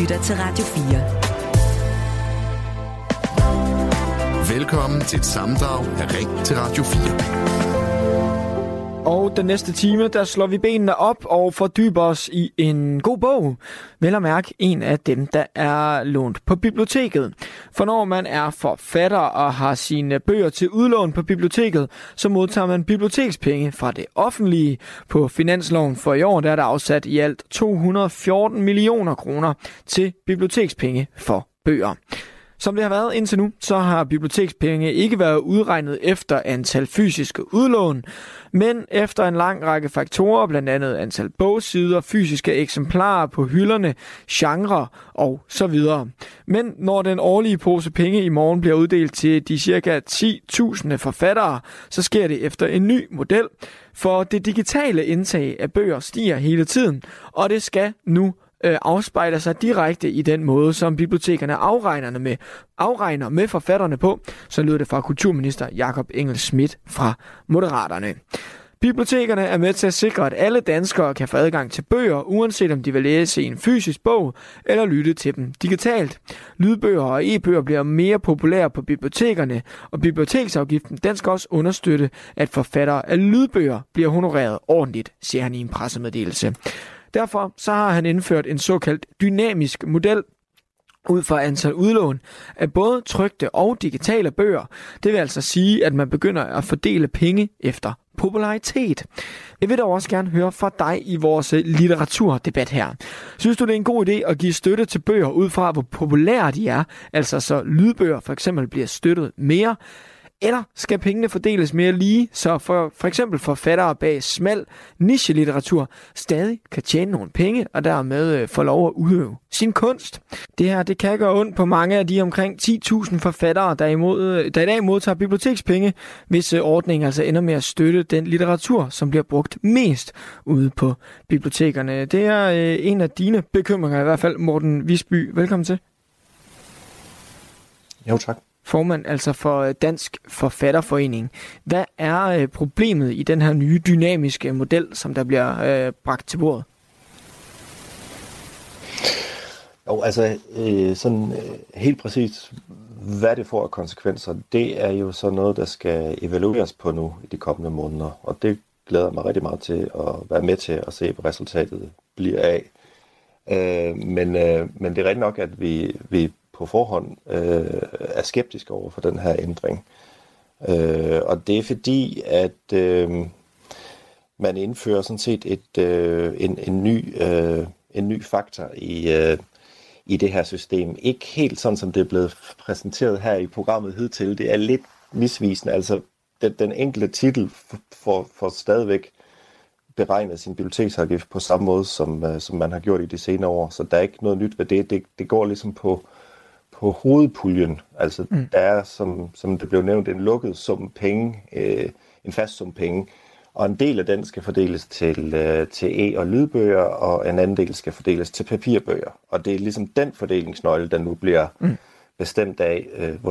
lytter til Radio 4. Velkommen til et sammendrag af Ring til Radio 4. Og den næste time, der slår vi benene op og fordyber os i en god bog. Vel at mærke en af dem, der er lånt på biblioteket. For når man er forfatter og har sine bøger til udlån på biblioteket, så modtager man bibliotekspenge fra det offentlige. På finansloven for i år, der er der afsat i alt 214 millioner kroner til bibliotekspenge for bøger. Som det har været indtil nu, så har bibliotekspenge ikke været udregnet efter antal fysiske udlån, men efter en lang række faktorer, blandt andet antal bogsider, fysiske eksemplarer på hylderne, genre og så videre. Men når den årlige pose penge i morgen bliver uddelt til de ca. 10.000 forfattere, så sker det efter en ny model, for det digitale indtag af bøger stiger hele tiden, og det skal nu afspejler sig direkte i den måde, som bibliotekerne afregner med forfatterne på, så lyder det fra kulturminister Jakob Engel-Schmidt fra Moderaterne. Bibliotekerne er med til at sikre, at alle danskere kan få adgang til bøger, uanset om de vil læse en fysisk bog eller lytte til dem digitalt. Lydbøger og e-bøger bliver mere populære på bibliotekerne, og biblioteksafgiften den skal også understøtte, at forfattere af lydbøger bliver honoreret ordentligt, siger han i en pressemeddelelse. Derfor så har han indført en såkaldt dynamisk model ud fra antal udlån af både trykte og digitale bøger. Det vil altså sige, at man begynder at fordele penge efter popularitet. Jeg vil dog også gerne høre fra dig i vores litteraturdebat her. Synes du, det er en god idé at give støtte til bøger ud fra, hvor populære de er? Altså så lydbøger for eksempel bliver støttet mere? Eller skal pengene fordeles mere lige, så for eksempel forfattere bag smal niche-litteratur stadig kan tjene nogle penge og dermed få lov at udøve sin kunst? Det her det kan gøre ondt på mange af de omkring 10.000 forfattere, der i dag modtager bibliotekspenge, hvis ordningen altså ender med at støtte den litteratur, som bliver brugt mest ude på bibliotekerne. Det er en af dine bekymringer i hvert fald, Morten Visby. Velkommen til. Jo, tak. Formand altså for Dansk Forfatterforening. Hvad er problemet i den her nye dynamiske model, som der bliver bragt til bordet? Jo, altså helt præcis, hvad det får af konsekvenser, det er jo så noget, der skal evalueres på nu i de kommende måneder. Og det glæder mig rigtig meget til at være med til at se, hvad resultatet bliver af. Men det er rigtig nok, at vi på forhånd er skeptiske over for den her ændring. Og det er fordi, at man indfører sådan set en ny faktor i det her system. Ikke helt sådan, som det er blevet præsenteret her i programmet hidtil. Det er lidt misvisende. Altså, den enkelte titel får stadigvæk beregnet sin biblioteksafgift på samme måde, som man har gjort i de senere år. Så der er ikke noget nyt ved det. Det går ligesom på hovedpuljen. Altså, der er, som det blev nævnt, en lukket sum penge, en fast sum penge, og en del af den skal fordeles til e- og lydbøger, og en anden del skal fordeles til papirbøger. Og det er ligesom den fordelingsnøgle, der nu bliver bestemt af, hvor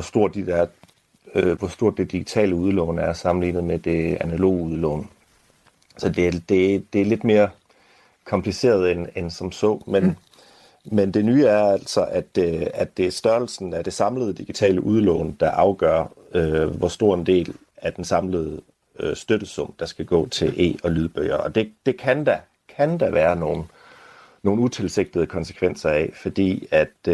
stort det digitale udlån er sammenlignet med det analoge udlån. Så det er lidt mere kompliceret end som så, men det nye er altså, at det er størrelsen af det samlede digitale udlån, der afgør, hvor stor en del af den samlede støttesum, der skal gå til e- og lydbøger. Og det kan der være nogle utilsigtede konsekvenser af, fordi at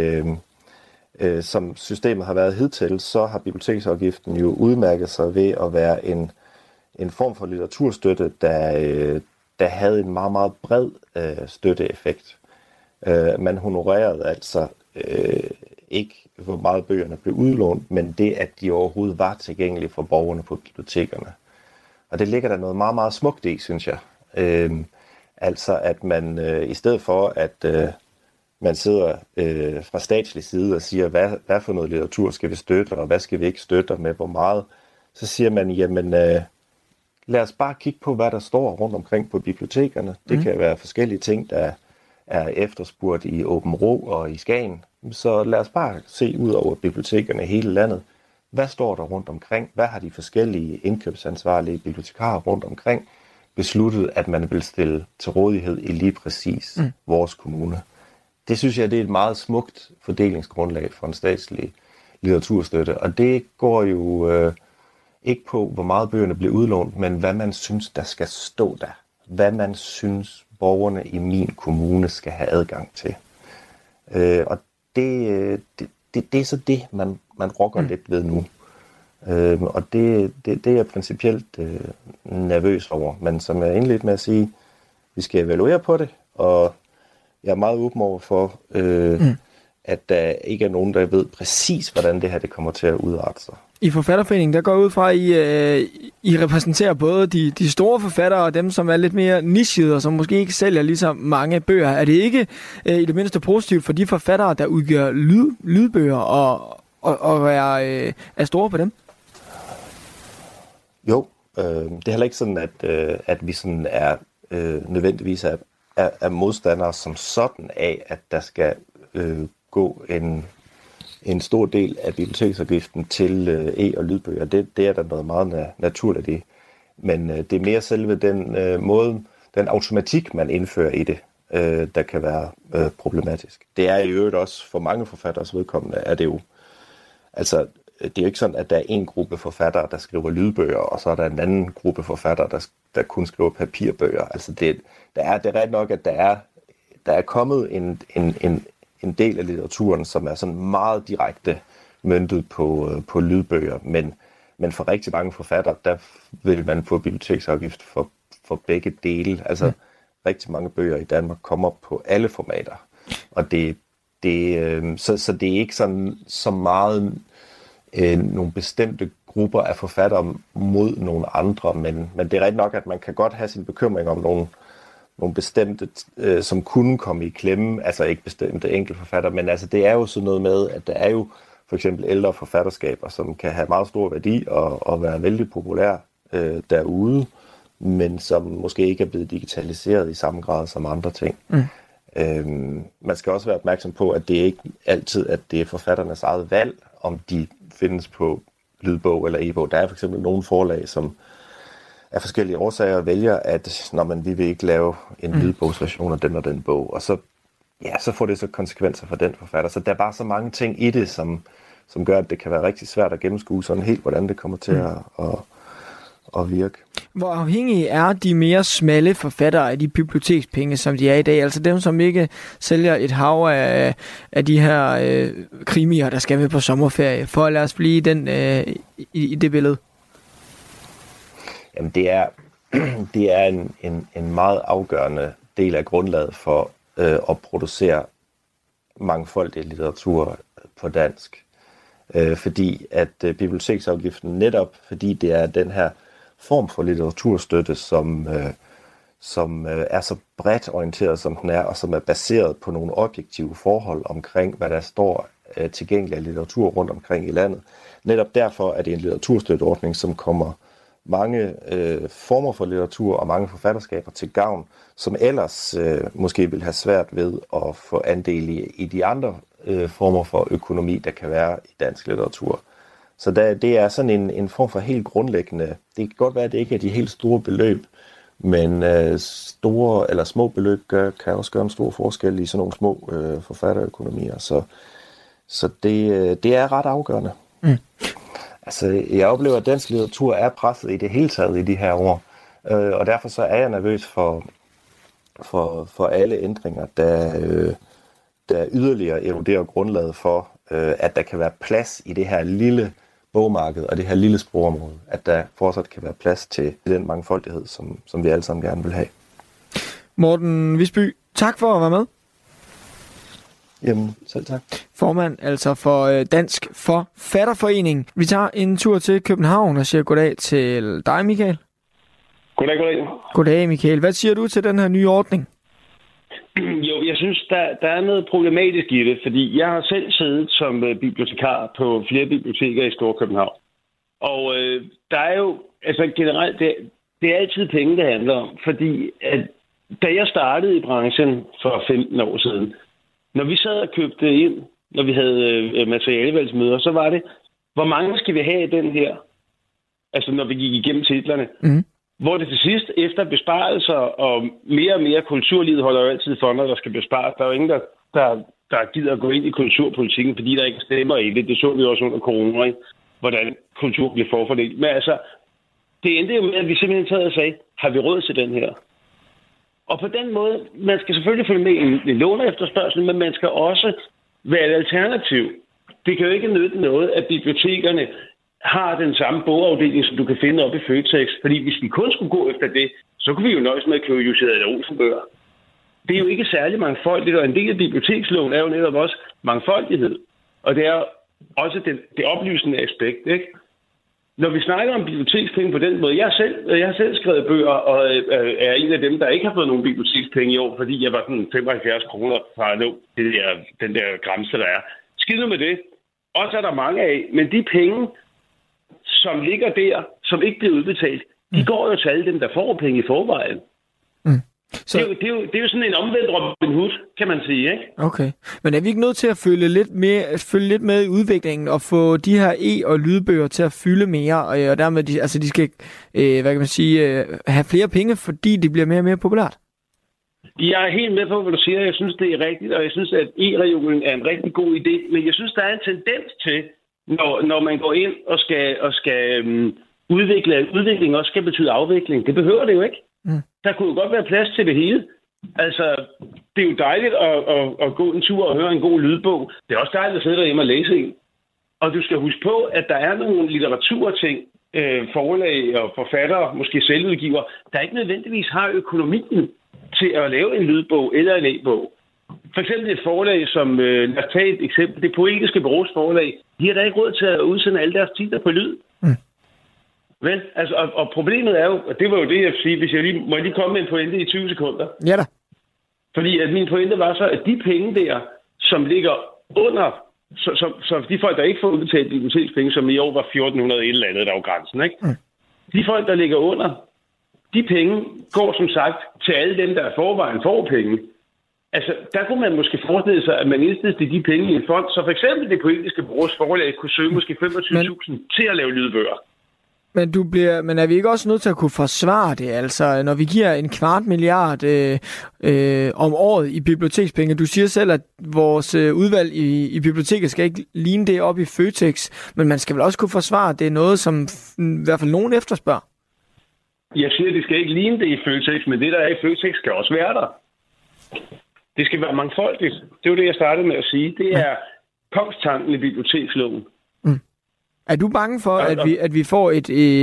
som systemet har været hidtil, så har biblioteksafgiften jo udmærket sig ved at være en form for litteraturstøtte, der havde en meget, meget bred støtteeffekt. Man honorerede altså ikke, hvor meget bøgerne blev udlånt, men det, at de overhovedet var tilgængelige for borgerne på bibliotekerne. Og det ligger der noget meget, meget smukt i, synes jeg. Altså, at man i stedet for, at man sidder fra statslig side og siger, hvad for noget litteratur skal vi støtte, og hvad skal vi ikke støtte, og med hvor meget, så siger man, jamen, lad os bare kigge på, hvad der står rundt omkring på bibliotekerne. Det kan være forskellige ting, der er efterspurgt i Aabenraa og i Skagen. Så lad os bare se ud over bibliotekerne i hele landet. Hvad står der rundt omkring? Hvad har de forskellige indkøbsansvarlige bibliotekarer rundt omkring besluttet, at man vil stille til rådighed i lige præcis vores kommune? det synes jeg, det er et meget smukt fordelingsgrundlag for en statslig litteraturstøtte. Og det går jo ikke på, hvor meget bøgerne bliver udlånt, men hvad man synes, der skal stå der. Hvad man synes, borgerne i min kommune skal have adgang til. Og det er så det, man rokker lidt ved nu. Og det er jeg principielt nervøs over. Men som jeg indledte med at sige, vi skal evaluere på det, og jeg er meget åben over for, at der ikke er nogen, der ved præcis, hvordan det her det kommer til at udarte sig. I Forfatterforeningen, der går ud fra, at I repræsenterer både de store forfattere og dem, som er lidt mere nichede, og som måske ikke sælger lige så mange bøger. Er det ikke i det mindste positivt for de forfattere, der udgiver lydbøger og er store på dem? Jo, det er heller ikke sådan, at vi sådan er nødvendigvis er modstandere som sådan af, at der skal gå en stor del af biblioteksafgiften til e- og lydbøger. Det er der noget meget naturligt i. Men det er mere selve den automatik, man indfører i det, der kan være problematisk. Det er i øvrigt også for mange forfatteres vedkommende, er det jo. Altså, det er jo ikke sådan, at der er en gruppe forfattere, der skriver lydbøger, og så er der en anden gruppe forfattere, der kun skriver papirbøger. Altså, det er ret nok, at der er kommet en del af litteraturen, som er sådan meget direkte møntet på lydbøger, men for rigtig mange forfattere, der vil man få biblioteksafgift for begge dele. Altså, rigtig mange bøger i Danmark kommer på alle formater, og så det er ikke sådan så meget nogle bestemte grupper af forfattere mod nogle andre, men det er rigtig nok, at man kan godt have sin bekymring om nogle bestemte, som kunne komme i klemme, altså ikke bestemte enkelte forfatter, men altså det er jo sådan noget med, at der er jo for eksempel ældre forfatterskaber, som kan have meget stor værdi og være vældig populære derude, men som måske ikke er blevet digitaliseret i samme grad som andre ting. Man skal også være opmærksom på, at det ikke altid at det er forfatternes eget valg, om de findes på lydbog eller e-bog. Der er for eksempel nogle forlag, som af forskellige årsager vælger, at vi vil ikke lave en lydbogsversion af den og den bog, og så får det så konsekvenser for den forfatter. Så der er bare så mange ting i det, som gør, at det kan være rigtig svært at gennemskue sådan helt, hvordan det kommer til at virke. Hvor afhængige er de mere smalle forfattere af de bibliotekspenge, som de er i dag? Altså dem, som ikke sælger et hav af de her krimier, der skal med på sommerferie, for at lade os blive i det billede? Jamen, det er en meget afgørende del af grundlaget for at producere mangfoldig litteratur på dansk. Fordi at biblioteksafgiften netop, fordi det er den her form for litteraturstøtte, som er så bredt orienteret, som den er, og som er baseret på nogle objektive forhold omkring, hvad der står tilgængelig af litteratur rundt omkring i landet. Netop derfor er det en litteraturstøtteordning, som kommer mange former for litteratur og mange forfatterskaber til gavn, som ellers måske vil have svært ved at få andel i de andre former for økonomi, der kan være i dansk litteratur. Så det er sådan en form for helt grundlæggende. Det kan godt være, at det ikke er de helt store beløb, men store eller små beløb kan også gøre en stor forskel i sådan nogle små forfatterøkonomier. Så det er ret afgørende. Altså, jeg oplever, at dansk litteratur er presset i det hele taget i de her år, og derfor så er jeg nervøs for alle ændringer, der yderligere eroderer grundlaget for, at der kan være plads i det her lille bogmarked og det her lille sprogområde, at der fortsat kan være plads til den mangfoldighed, som vi alle sammen gerne vil have. Morten Visby, tak for at være med. Jamen, selv tak. Formand altså for Dansk Forfatterforening. Vi tager en tur til København og siger goddag til dig, Michael. Goddag. Goddag, Michael. Hvad siger du til den her nye ordning? Jo, jeg synes, der er noget problematisk i det, fordi jeg har selv siddet som bibliotekar på flere biblioteker i Storkøbenhavn. Og der er jo, altså generelt, det er altid penge, det handler om, fordi at, da jeg startede i branchen for 15 år siden, når vi sad og købte ind, når vi havde materialevalgsmøder, så var det, hvor mange skal vi have i den her? Altså, når vi gik igennem titlerne. Hvor det til sidst, efter besparelser og mere kulturlivet holder jo altid for, når der skal bespares. Der er jo ingen, der gider at gå ind i kulturpolitikken, fordi der ikke stemmer i det. Det så vi også under corona, ikke? Hvordan kultur bliver forfordelt. Men altså, det endte jo med, at vi simpelthen taget og sagde, har vi råd til den her? Og på den måde, man skal selvfølgelig følge med i en låneefterspørgsel, men man skal også være et alternativ. Det kan jo ikke nytte noget, at bibliotekerne har den samme bogafdeling, som du kan finde oppe i Føtex. Fordi hvis vi kun skulle gå efter det, så kunne vi jo nøjes med at købe Jussi Adler-Olsen-bøger. Det er jo ikke særlig mangfoldigt, og en del af biblioteksloven er jo netop også mangfoldighed. Og det er også det oplysende aspekt, ikke? Når vi snakker om bibliotekspenge på den måde, jeg har selv skrevet bøger, og er en af dem, der ikke har fået nogen bibliotekspenge i år, fordi jeg var sådan 75 kroner fra at nå den der grænse, der er. Skidt med det. Også er der mange af, men de penge, som ligger der, som ikke bliver udbetalt, de går jo til alle dem, der får penge i forvejen. Så... Det er jo sådan en omvendt Robin Hood, kan man sige, ikke? Okay. Men er vi ikke nødt til at følge lidt med i udviklingen og få de her e- og lydbøger til at fylde mere, og dermed de skal hvad kan man sige, have flere penge, fordi de bliver mere og mere populært? Jeg er helt med på, hvad du siger. Jeg synes, det er rigtigt, og jeg synes, at e-regionen er en rigtig god idé. Men jeg synes, der er en tendens til, når man går ind og skal udvikle, at udvikling også skal betyde afvikling. Det behøver det jo ikke. Der kunne jo godt være plads til det hele. Altså, det er jo dejligt at gå en tur og høre en god lydbog. Det er også dejligt at sidde derhjemme og læse en. Og du skal huske på, at der er nogle litteraturting, forlag og forfattere, måske selvudgiver, der ikke nødvendigvis har økonomien til at lave en lydbog eller en e-bog. For eksempel et forlag som, lad os tage et eksempel, det Poetiske Bureaus forlag, de har da ikke råd til at udsende alle deres titler på lyd. Vel, altså, og problemet er jo, og det var jo det, jeg siger, hvis jeg må lige komme med en pointe i 20 sekunder. Ja da. Fordi at min pointe var så, at de penge der, som ligger under, så de folk, der ikke får udbetalt bibliotekspenge, som i år var 1400 et eller andet, der var grænsen, ikke? De folk, der ligger under, de penge går som sagt til alle dem, der i forvejen får penge. Altså, der kunne man måske forestille sig, at man indstillede de penge i en fond, så for eksempel det Poetiske Bureaus forlag kunne søge måske 25.000 til at lave lydbøger. Men er vi ikke også nødt til at kunne forsvare det? Altså, når vi giver 250 milliard om året i bibliotekspenge. Du siger selv, at vores udvalg i biblioteket skal ikke ligne det op i Føtex, men man skal vel også kunne forsvare, at det er noget, som i hvert fald nogen efterspørger? Jeg siger, at det skal ikke ligne det i Føtex, men det, der er i Føtex, skal også være der. Det skal være mangfoldigt. Det var det, jeg startede med at sige. Det er kongstanken i biblioteksloven. Er du bange for, at vi får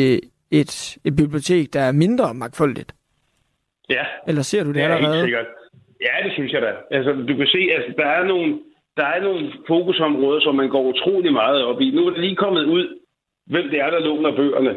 et bibliotek, der er mindre mangfoldigt? Ja. Eller ser du det allerede? Helt sikkert. Ja, det synes jeg da. Altså, du kan se, at der er nogle fokusområder, som man går utrolig meget op i. Nu er det lige kommet ud, hvem det er, der låner bøgerne.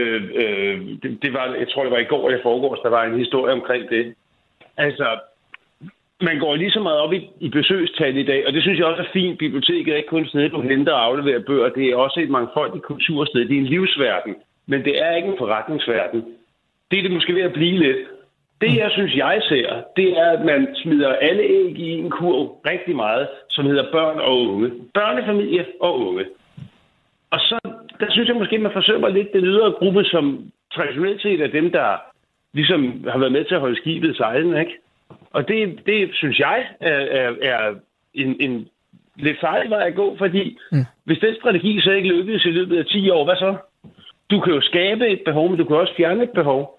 Det var, jeg tror, det var i går eller forgårs, der var en historie omkring det. Altså, man går lige så meget op i besøgstal i dag, og det synes jeg også er fint. Biblioteket er ikke kun et sted, du henter og afleverer bøger. Det er også et mangfoldigt kultursted. Det er en livsverden, men det er ikke en forretningsverden. Det er det måske ved at blive lidt. Det, jeg synes, jeg ser, det er, at man smider alle æg i en kurv rigtig meget, som hedder børn og unge. Børnefamilie og unge. Og så, der synes jeg måske, man forsømmer lidt den ydre gruppe, som traditionelt set er dem, der ligesom har været med til at holde skibet sejlende, ikke? Og det synes jeg er en lidt farlig vej at gå, fordi hvis den strategi så ikke lykkes i løbet af 10 år, hvad så? Du kan jo skabe et behov, men du kan også fjerne et behov.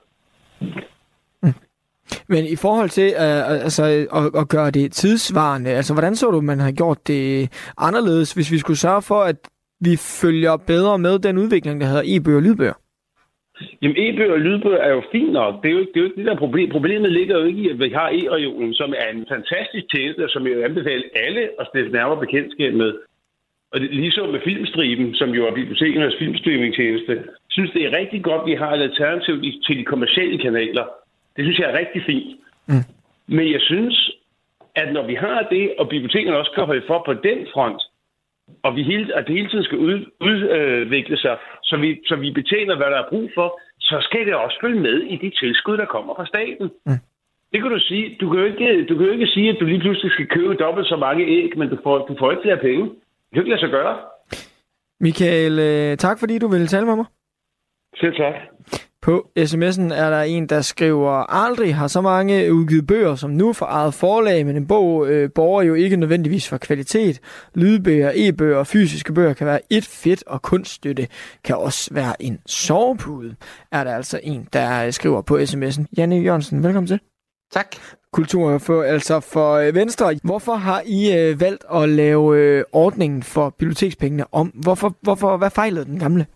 Men i forhold til at gøre det tidsvarende, altså hvordan så du, man har gjort det anderledes, hvis vi skulle sørge for, at vi følger bedre med den udvikling, der hedder e-bøger og lydbøger? Jamen, e-bøger og lydbøger er jo fint nok. Det er jo ikke det der problem. Problemet ligger jo ikke i, at vi har e-regionen, som er en fantastisk tjeneste, som jeg vil anbefale alle at stifte nærmere bekendtskab med. Og det, ligesom med Filmstriben, som jo er bibliotekernes filmstreamingtjeneste, synes det er rigtig godt, at vi har et alternativ til de kommercielle kanaler. Det synes jeg er rigtig fint. Men jeg synes, at når vi har det, og bibliotekerne også kan holde for på den front, og det hele tiden skal udvikle sig, så vi betjener, hvad der er brug for, så skal det også følge med i de tilskud, der kommer fra staten. Det kan du sige. Du kan jo ikke sige, at du lige pludselig skal købe dobbelt så mange æg, men du får ikke flere penge. Det kan ikke lade sig gøre. Michael, tak fordi du ville tale med mig. Selv tak. På sms'en er der en, der skriver, aldrig har så mange udgivet bøger som nu for eget forlag, men en bog borger jo ikke nødvendigvis for kvalitet. Lydbøger, e-bøger og fysiske bøger kan være et fedt, og kunststøtte kan også være en sovepude, er der altså en, der skriver på sms'en. Janne Jørgensen, velkommen til. Tak. Kultur for Venstre. Hvorfor har I valgt at lave ordningen for bibliotekspengene om? Hvad fejlede den gamle?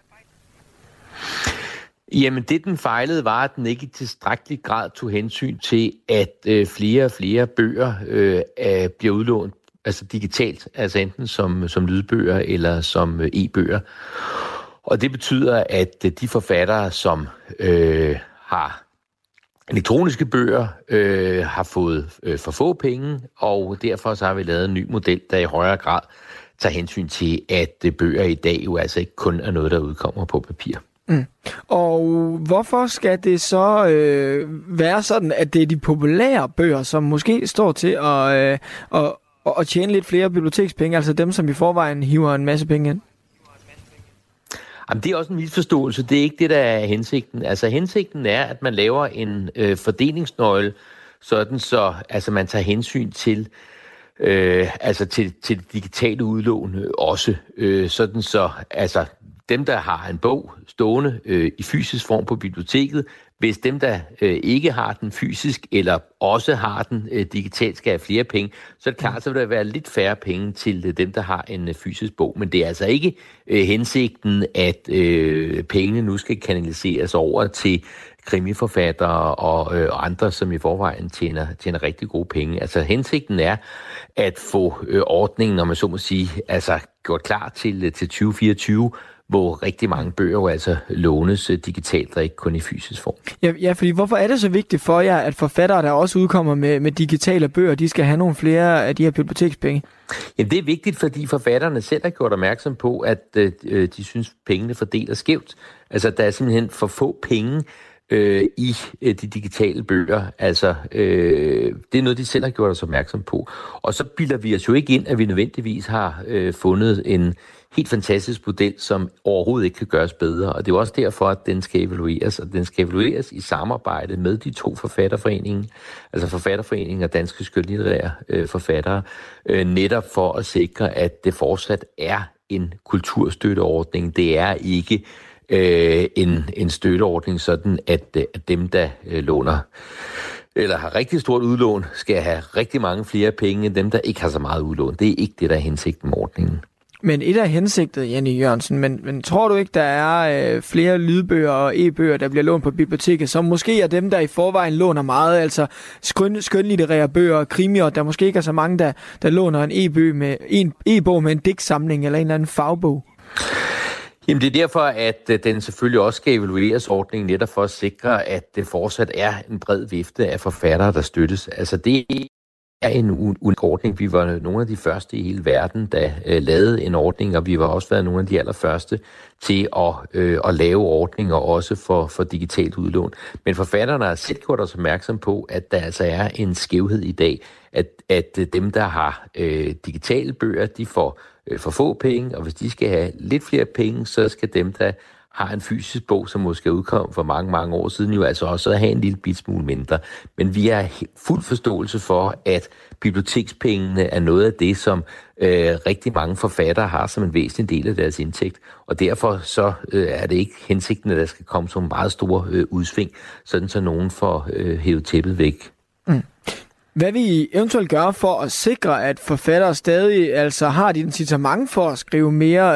Jamen det, den fejlede, var, at den ikke i tilstrækkelig grad tog hensyn til, at flere og flere bøger bliver udlånt altså digitalt, altså enten som lydbøger eller som e-bøger. Og det betyder, at de forfattere, som har elektroniske bøger, har fået for få penge, og derfor så har vi lavet en ny model, der i højere grad tager hensyn til, at bøger i dag jo altså ikke kun er noget, der udkommer på papir. Mm. Og hvorfor skal det så være sådan, at det er de populære bøger, som måske står til at tjene lidt flere bibliotekspenge, altså dem, som i forvejen hiver en masse penge ind? Jamen, det er også en misforståelse. Det er ikke det, der er hensigten. Altså, hensigten er, at man laver en fordelingsnøgle, sådan så altså, man tager hensyn til til digitale udlån også. Sådan så altså, dem, der har en bog stående i fysisk form på biblioteket, hvis dem, der ikke har den fysisk, eller også har den digitalt, skal have flere penge, så er det klart, så vil der være lidt færre penge til dem, der har en fysisk bog. Men det er altså ikke hensigten, at pengene nu skal kanaliseres over til krimiforfattere og andre, som i forvejen tjener rigtig gode penge. Altså hensigten er at få ordningen, når man så må sige, altså gjort klar til 2024, hvor rigtig mange bøger jo altså lånes digitalt og ikke kun i fysisk form. Ja, fordi hvorfor er det så vigtigt for jer, at forfattere, der også udkommer med digitale bøger, de skal have nogle flere af de her bibliotekspenge? Jamen, det er vigtigt, fordi forfatterne selv har gjort opmærksom på, at de synes, pengene fordeler skævt. Altså, der er simpelthen for få penge i de digitale bøger. Altså, det er noget, de selv har gjort os opmærksom på. Og så bilder vi os jo ikke ind, at vi nødvendigvis har fundet en helt fantastisk model, som overhovedet ikke kan gøres bedre. Og det er også derfor, at den skal evalueres. Og den skal evalueres i samarbejde med de to forfatterforeninger, altså Forfatterforeningen og Danske Skønlitterære Forfattere, netop for at sikre, at det fortsat er en kulturstøtteordning. Det er ikke en støtteordning, sådan at dem, der låner eller har rigtig stort udlån, skal have rigtig mange flere penge end dem, der ikke har så meget udlån. Det er ikke det, der er hensigten med ordningen. Men et af hensigtet, Janne Jørgensen, men tror du ikke, der er flere lydbøger og e-bøger, der bliver lånt på biblioteket, som måske er dem, der i forvejen låner meget, altså skønlitterære bøger og krimier, der måske ikke er så mange, der låner en e-bog med en digtsamling eller en eller anden fagbog? Jamen det er derfor, at den selvfølgelig også skal evalueres ordningen, netop for at sikre, at det fortsat er en bred vifte af forfattere, der støttes. Altså det er en unik ordning. Vi var nogle af de første i hele verden, der lavede en ordning, og vi var også været nogle af de allerførste til at lave ordninger også for digitalt udlån. Men forfatterne har selv gjort os opmærksom på, at der altså er en skævhed i dag, at dem, der har digitale bøger, de får for få penge, og hvis de skal have lidt flere penge, så skal dem, der har en fysisk bog, som måske udkom for mange, mange år siden, jo altså også have en lille bit smule mindre. Men vi har fuld forståelse for, at bibliotekspengene er noget af det, som rigtig mange forfattere har som en væsentlig del af deres indtægt. Og derfor så er det ikke hensigten, at der skal komme så meget store udsving, sådan så nogen får hævet tæppet væk. Mm. Hvad vil I eventuelt gøre for at sikre, at forfattere stadig altså har et incitament for at skrive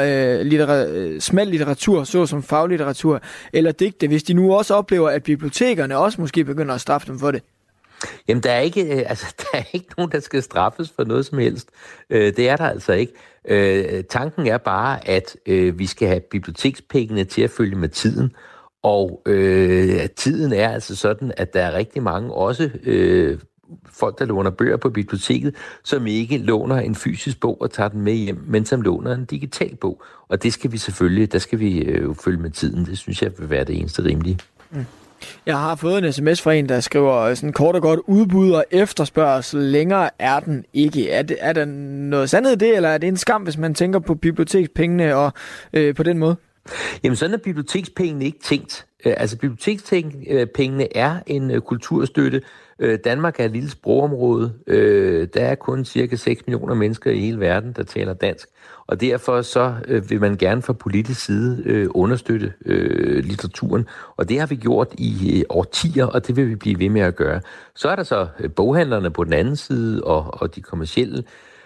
mere smal litteratur, såsom faglitteratur eller digte, hvis de nu også oplever, at bibliotekerne også måske begynder at straffe dem for det? Jamen, der er ikke nogen, der skal straffes for noget som helst. Det er der altså ikke. Tanken er bare, at vi skal have bibliotekspengene til at følge med tiden, og tiden er altså sådan, at der er rigtig mange også folk, der låner bøger på biblioteket, som ikke låner en fysisk bog og tager den med hjem, men som låner en digital bog. Og det skal vi selvfølgelig, der skal vi følge med tiden. Det synes jeg vil være det eneste rimelige. Mm. Jeg har fået en sms fra en, der skriver sådan kort og godt, udbud og efterspørgsel, længere er den ikke. Er der noget sandhed i det, eller er det en skam, hvis man tænker på bibliotekspengene og på den måde? Jamen sådan er bibliotekspengene ikke tænkt. Altså bibliotekspengene er en kulturstøtte. Danmark er et lille sprogområde. Der er kun cirka 6 millioner mennesker i hele verden, der taler dansk. Og derfor så vil man gerne fra politisk side understøtte litteraturen. Og det har vi gjort i årtier, og det vil vi blive ved med at gøre. Så er der så boghandlerne på den anden side, og de kommercielle,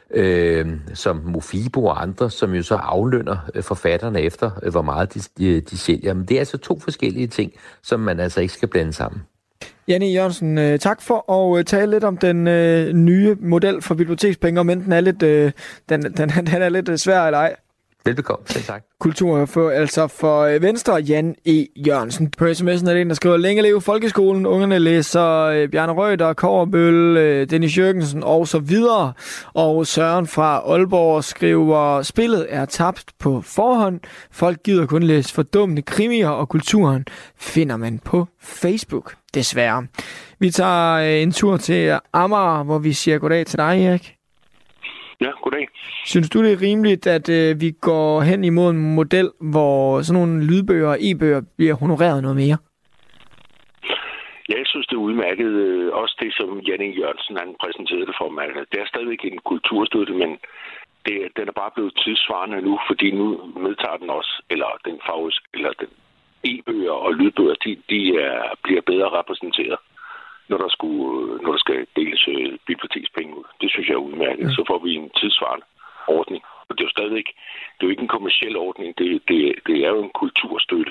som Mofibo og andre, som jo så aflønner forfatterne efter, hvor meget de sælger. Men det er altså 2 forskellige ting, som man altså ikke skal blande sammen. Jan E. Jørgensen, tak for at tale lidt om den nye model for bibliotekspenge, om den er lidt, den er lidt svær eller ej. Velbekomme, selv tak. Kultur for Venstre, Jan E. Jørgensen. På sms'en er det en, der skriver, længe leve folkeskolen. Ungerne læser Bjarne Reuter, Kobberbøl, Dennis Jørgensen og så videre. Og Søren fra Aalborg skriver, spillet er tabt på forhånd. Folk gider kun læse fordummende krimier, og kulturen finder man på Facebook, desværre. Vi tager en tur til Amager, hvor vi siger goddag til dig, Erik. Ja, goddag. Synes du, det er rimeligt, at vi går hen imod en model, hvor sådan nogle lydbøger og e-bøger bliver honoreret noget mere? Ja, jeg synes, det er udmærket. Også det, som Jan E. Jørgensen han præsenterede det for mig. Det er stadigvæk en kulturstøtte, men den er bare blevet tidsvarende nu, fordi nu medtager den også, eller den e-bøger og lydbøger, de bliver bedre repræsenteret, når der skal deles bibliotekspenge ud. Det synes jeg er udmærket. Så får vi en tidsvarende ordning. Og det er jo stadigvæk, det er jo ikke en kommerciel ordning, det er jo en kulturstøtte.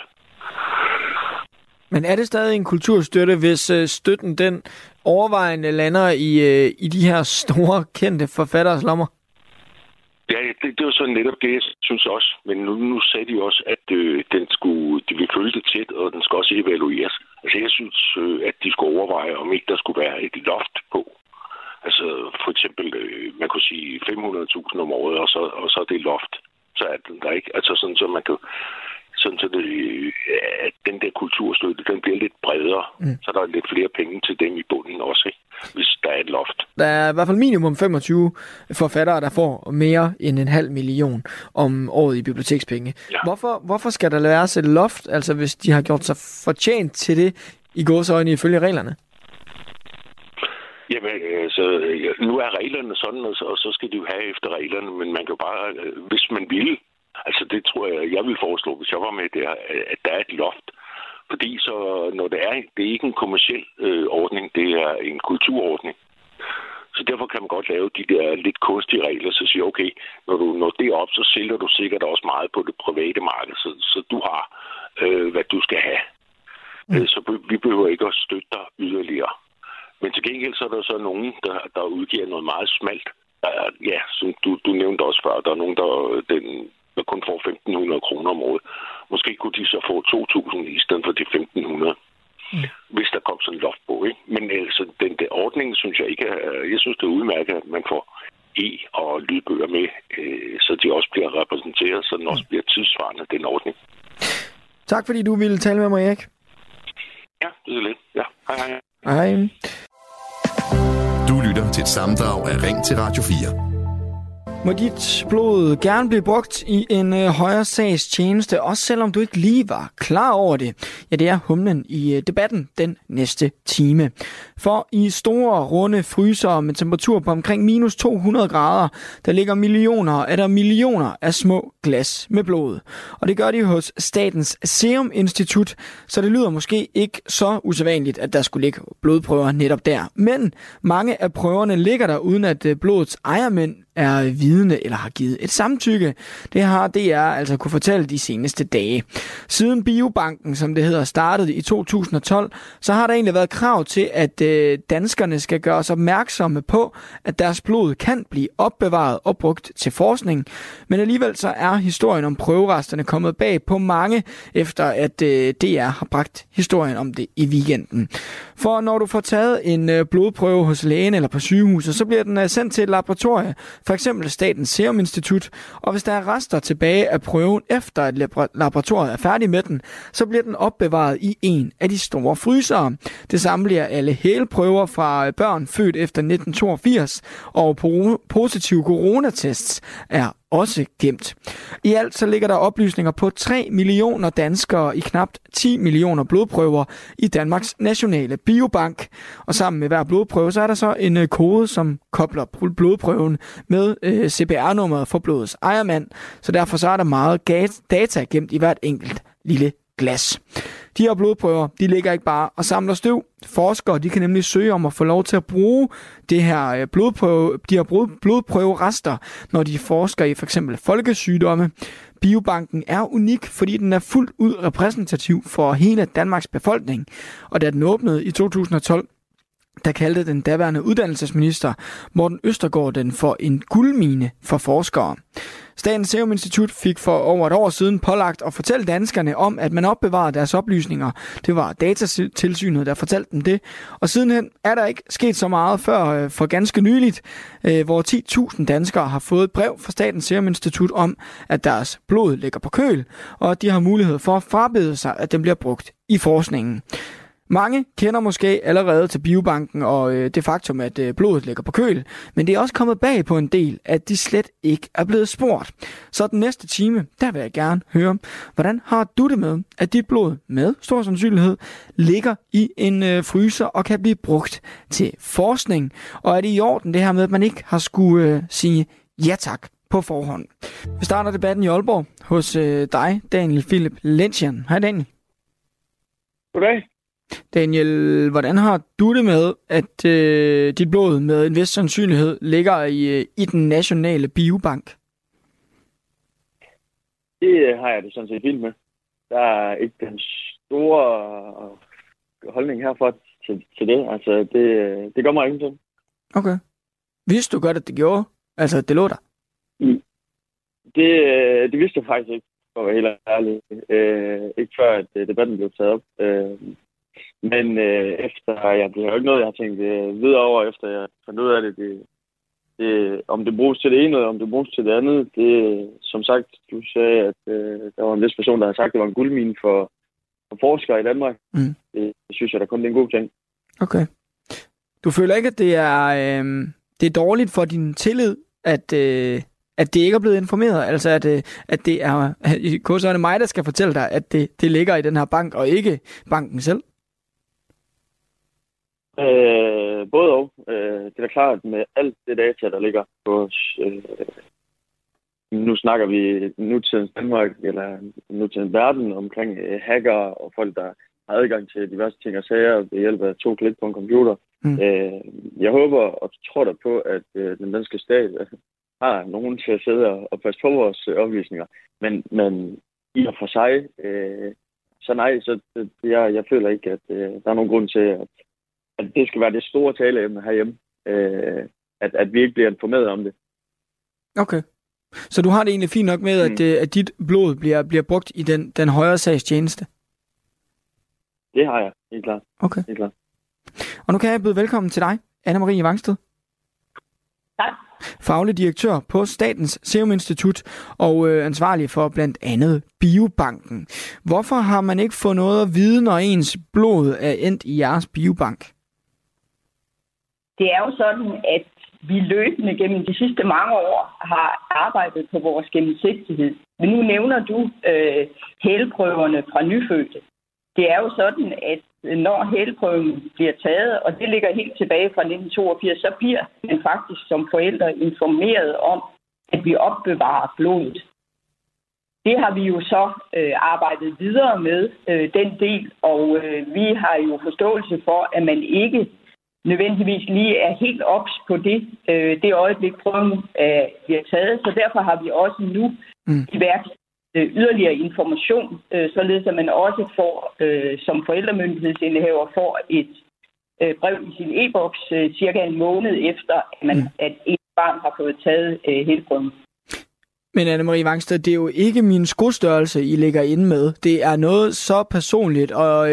Men er det stadig en kulturstøtte, hvis støtten den overvejende lander i de her store, kendte forfatteres lommer? Ja, det er jo så netop det, jeg synes også. Men nu sagde de også, at de vil følge det tæt, og den skal også evalueres. Altså jeg synes, at de skulle overveje, om ikke der skulle være et loft på. Altså for eksempel, man kunne sige 500.000 om året, og så er det loft. Så er den der ikke. Altså sådan, så man kan... Sådan så at den der kulturstøtte, den bliver lidt bredere. Så der er lidt flere penge til dem i bunden også, ikke? Hvis der er et loft. Der er i hvert fald minimum 25 forfattere, der får mere end 500.000 om året i bibliotekspenge. Ja. Hvorfor skal der være et loft, altså hvis de har gjort sig fortjent til det i gåseøjne ifølge reglerne? Jamen, altså, nu er reglerne sådan, og så skal de jo have efter reglerne, men man kan bare, hvis man vil. Altså det tror jeg vil foreslå, hvis jeg var med der, at der er et loft. Fordi så, når det er ikke en kommerciel ordning, det er en kulturordning. Så derfor kan man godt lave de der lidt kunstige regler, så siger okay, når du når det op, så sælger du sikkert også meget på det private marked, så du har, hvad du skal have. Så vi behøver ikke at støtte dig yderligere. Men til gengæld så er der så nogen, der udgiver noget meget smalt. Ja, som du nævnte også før, der er nogen, der kun får 1.500 kroner om året. Måske kunne de så få 2.000 i stedet for de 1.500, hvis der kom sådan en loft på, ikke? Men altså, den der ordning, synes jeg ikke jeg synes, det er udmærket, at man får e- og lydbøger med, så de også bliver repræsenteret, så den også bliver tidsvarende, den ordning. Tak fordi du ville tale med mig, Erik. Ja, det er lidt. Ja, hej. Hej. Du lytter til et sammendrag af Ring til Radio 4. Må dit blod gerne blive brugt i en højere sags tjeneste, også selvom du ikke lige var klar over det? Ja, det er humlen i debatten den næste time. For i store, runde fryser med temperatur på omkring minus 200 grader, der ligger millioner af små glas med blod. Og det gør de hos Statens Serum Institut, så det lyder måske ikke så usædvanligt, at der skulle ligge blodprøver netop der. Men mange af prøverne ligger der, uden at blodets ejermænd er vidne eller har givet et samtykke. Det har DR altså kunne fortælle de seneste dage. Siden Biobanken, som det hedder, startede i 2012, så har der egentlig været krav til, at danskerne skal gøres opmærksomme på, at deres blod kan blive opbevaret og brugt til forskning. Men alligevel så er historien om prøveresterne kommet bag på mange, efter at DR har bragt historien om det i weekenden. For når du får taget en blodprøve hos lægen eller på sygehuset, så bliver den sendt til et laboratorie, for eksempel Statens Serum Institut, og hvis der er rester tilbage af prøven efter at laboratoriet er færdig med den, så bliver den opbevaret i en af de store frysere. Det samme bliver alle helprøver fra børn født efter 1982, og positive coronatests er også gemt. I alt så ligger der oplysninger på 3 millioner danskere i knap 10 millioner blodprøver i Danmarks nationale biobank. Og sammen med hver blodprøve, så er der så en kode, som kobler blodprøven med CPR-nummeret for blodets ejermand. Så derfor så er der meget data gemt i hvert enkelt lille glas. De her blodprøver, de ligger ikke bare og samler støv. Forskere, de kan nemlig søge om at få lov til at bruge de her blodprøverester, når de forsker i f.eks. folkesygdomme. Biobanken er unik, fordi den er fuldt ud repræsentativ for hele Danmarks befolkning. Og da den åbnede i 2012, der kaldte den daværende uddannelsesminister Morten Østergaard den for en guldmine for forskere. Statens Serum Institut fik for over et år siden pålagt at fortælle danskerne om, at man opbevarer deres oplysninger. Det var Datatilsynet, der fortalte dem det. Og sidenhen er der ikke sket så meget før for ganske nyligt, hvor 10.000 danskere har fået et brev fra Statens Serum Institut om, at deres blod ligger på køl, og at de har mulighed for at frabede sig, at den bliver brugt i forskningen. Mange kender måske allerede til biobanken og det faktum, at blodet ligger på køl, men det er også kommet bag på en del, at de slet ikke er blevet spurgt. Så den næste time, der vil jeg gerne høre, hvordan har du det med, at dit blod med stor sandsynlighed ligger i en fryser og kan blive brugt til forskning? Og er det i orden det her med, at man ikke har skulle sige ja tak på forhånd? Vi starter debatten i Aalborg hos dig, Daniel Philip Lentjen. Hej Daniel. Goddag. Daniel, hvordan har du det med, at dit blod med en vis sandsynlighed ligger i den nationale biobank? Det har jeg det sådan set fint med. Der er ikke den store holdning herfra til det. Altså, det gør mig ingenting. Okay. Vidste du godt, at det gjorde? Altså, at det lå der? Det vidste jeg faktisk ikke, for at være helt ærlig. Ikke før, at debatten blev taget op. Men efter, det er jo ikke noget, jeg har tænkt videre over, efter jeg fandt ud af det. Om det bruges til det ene, eller om det bruges til det andet. Det, som sagt, du sagde, at der var en vis person, der havde sagt, at det var en guldmine for forskere i Danmark. Mm. Det synes jeg da kun det er en god ting. Okay. Du føler ikke, at det er dårligt for din tillid, at det ikke er blevet informeret? Altså, at det er mig, der skal fortælle dig, at det ligger i den her bank, og ikke banken selv? Både og. Det er da klart, med alt det data, der ligger på nu snakker vi nutidens Danmark, eller nutidens verden, omkring hacker og folk, der har adgang til diverse ting og sager ved hjælp af 2 klik på en computer. Mm. Jeg håber og tror da på, at den danske stat har nogen til at sidde og passe på vores oplysninger. Men i og for sig, så nej, så jeg føler ikke, at der er nogen grund til, at det skal være det store taleemne herhjemme. At vi ikke bliver informeret om det. Okay. Så du har det egentlig fint nok med, at dit blod bliver brugt i den højere sags tjeneste? Det har jeg, helt klart. Okay. Helt klart. Og nu kan jeg byde velkommen til dig, Anne-Marie Vangsted. Tak. Faglig direktør på Statens Serum Institut og ansvarlig for blandt andet Biobanken. Hvorfor har man ikke fået noget at vide, når ens blod er endt i jeres biobank? Det er jo sådan, at vi løbende gennem de sidste mange år har arbejdet på vores gennemsigtighed. Men nu nævner du hælprøverne fra nyfødte. Det er jo sådan, at når hælprøven bliver taget, og det ligger helt tilbage fra 1982, så bliver man faktisk som forældre informeret om, at vi opbevarer blodet. Det har vi jo så arbejdet videre med, den del, og vi har jo forståelse for, at man ikke nødvendigvis lige er helt ops på det øjeblik, prøven bliver taget. Så derfor har vi også nu iværksat yderligere information, således at man også får, som forældremyndighedsindehaver, får et brev i sin e-boks cirka en måned efter, at et barn har fået taget hælprøven. Men Anne-Marie Vangsted, det er jo ikke min skostørrelse, I ligger inde med. Det er noget så personligt og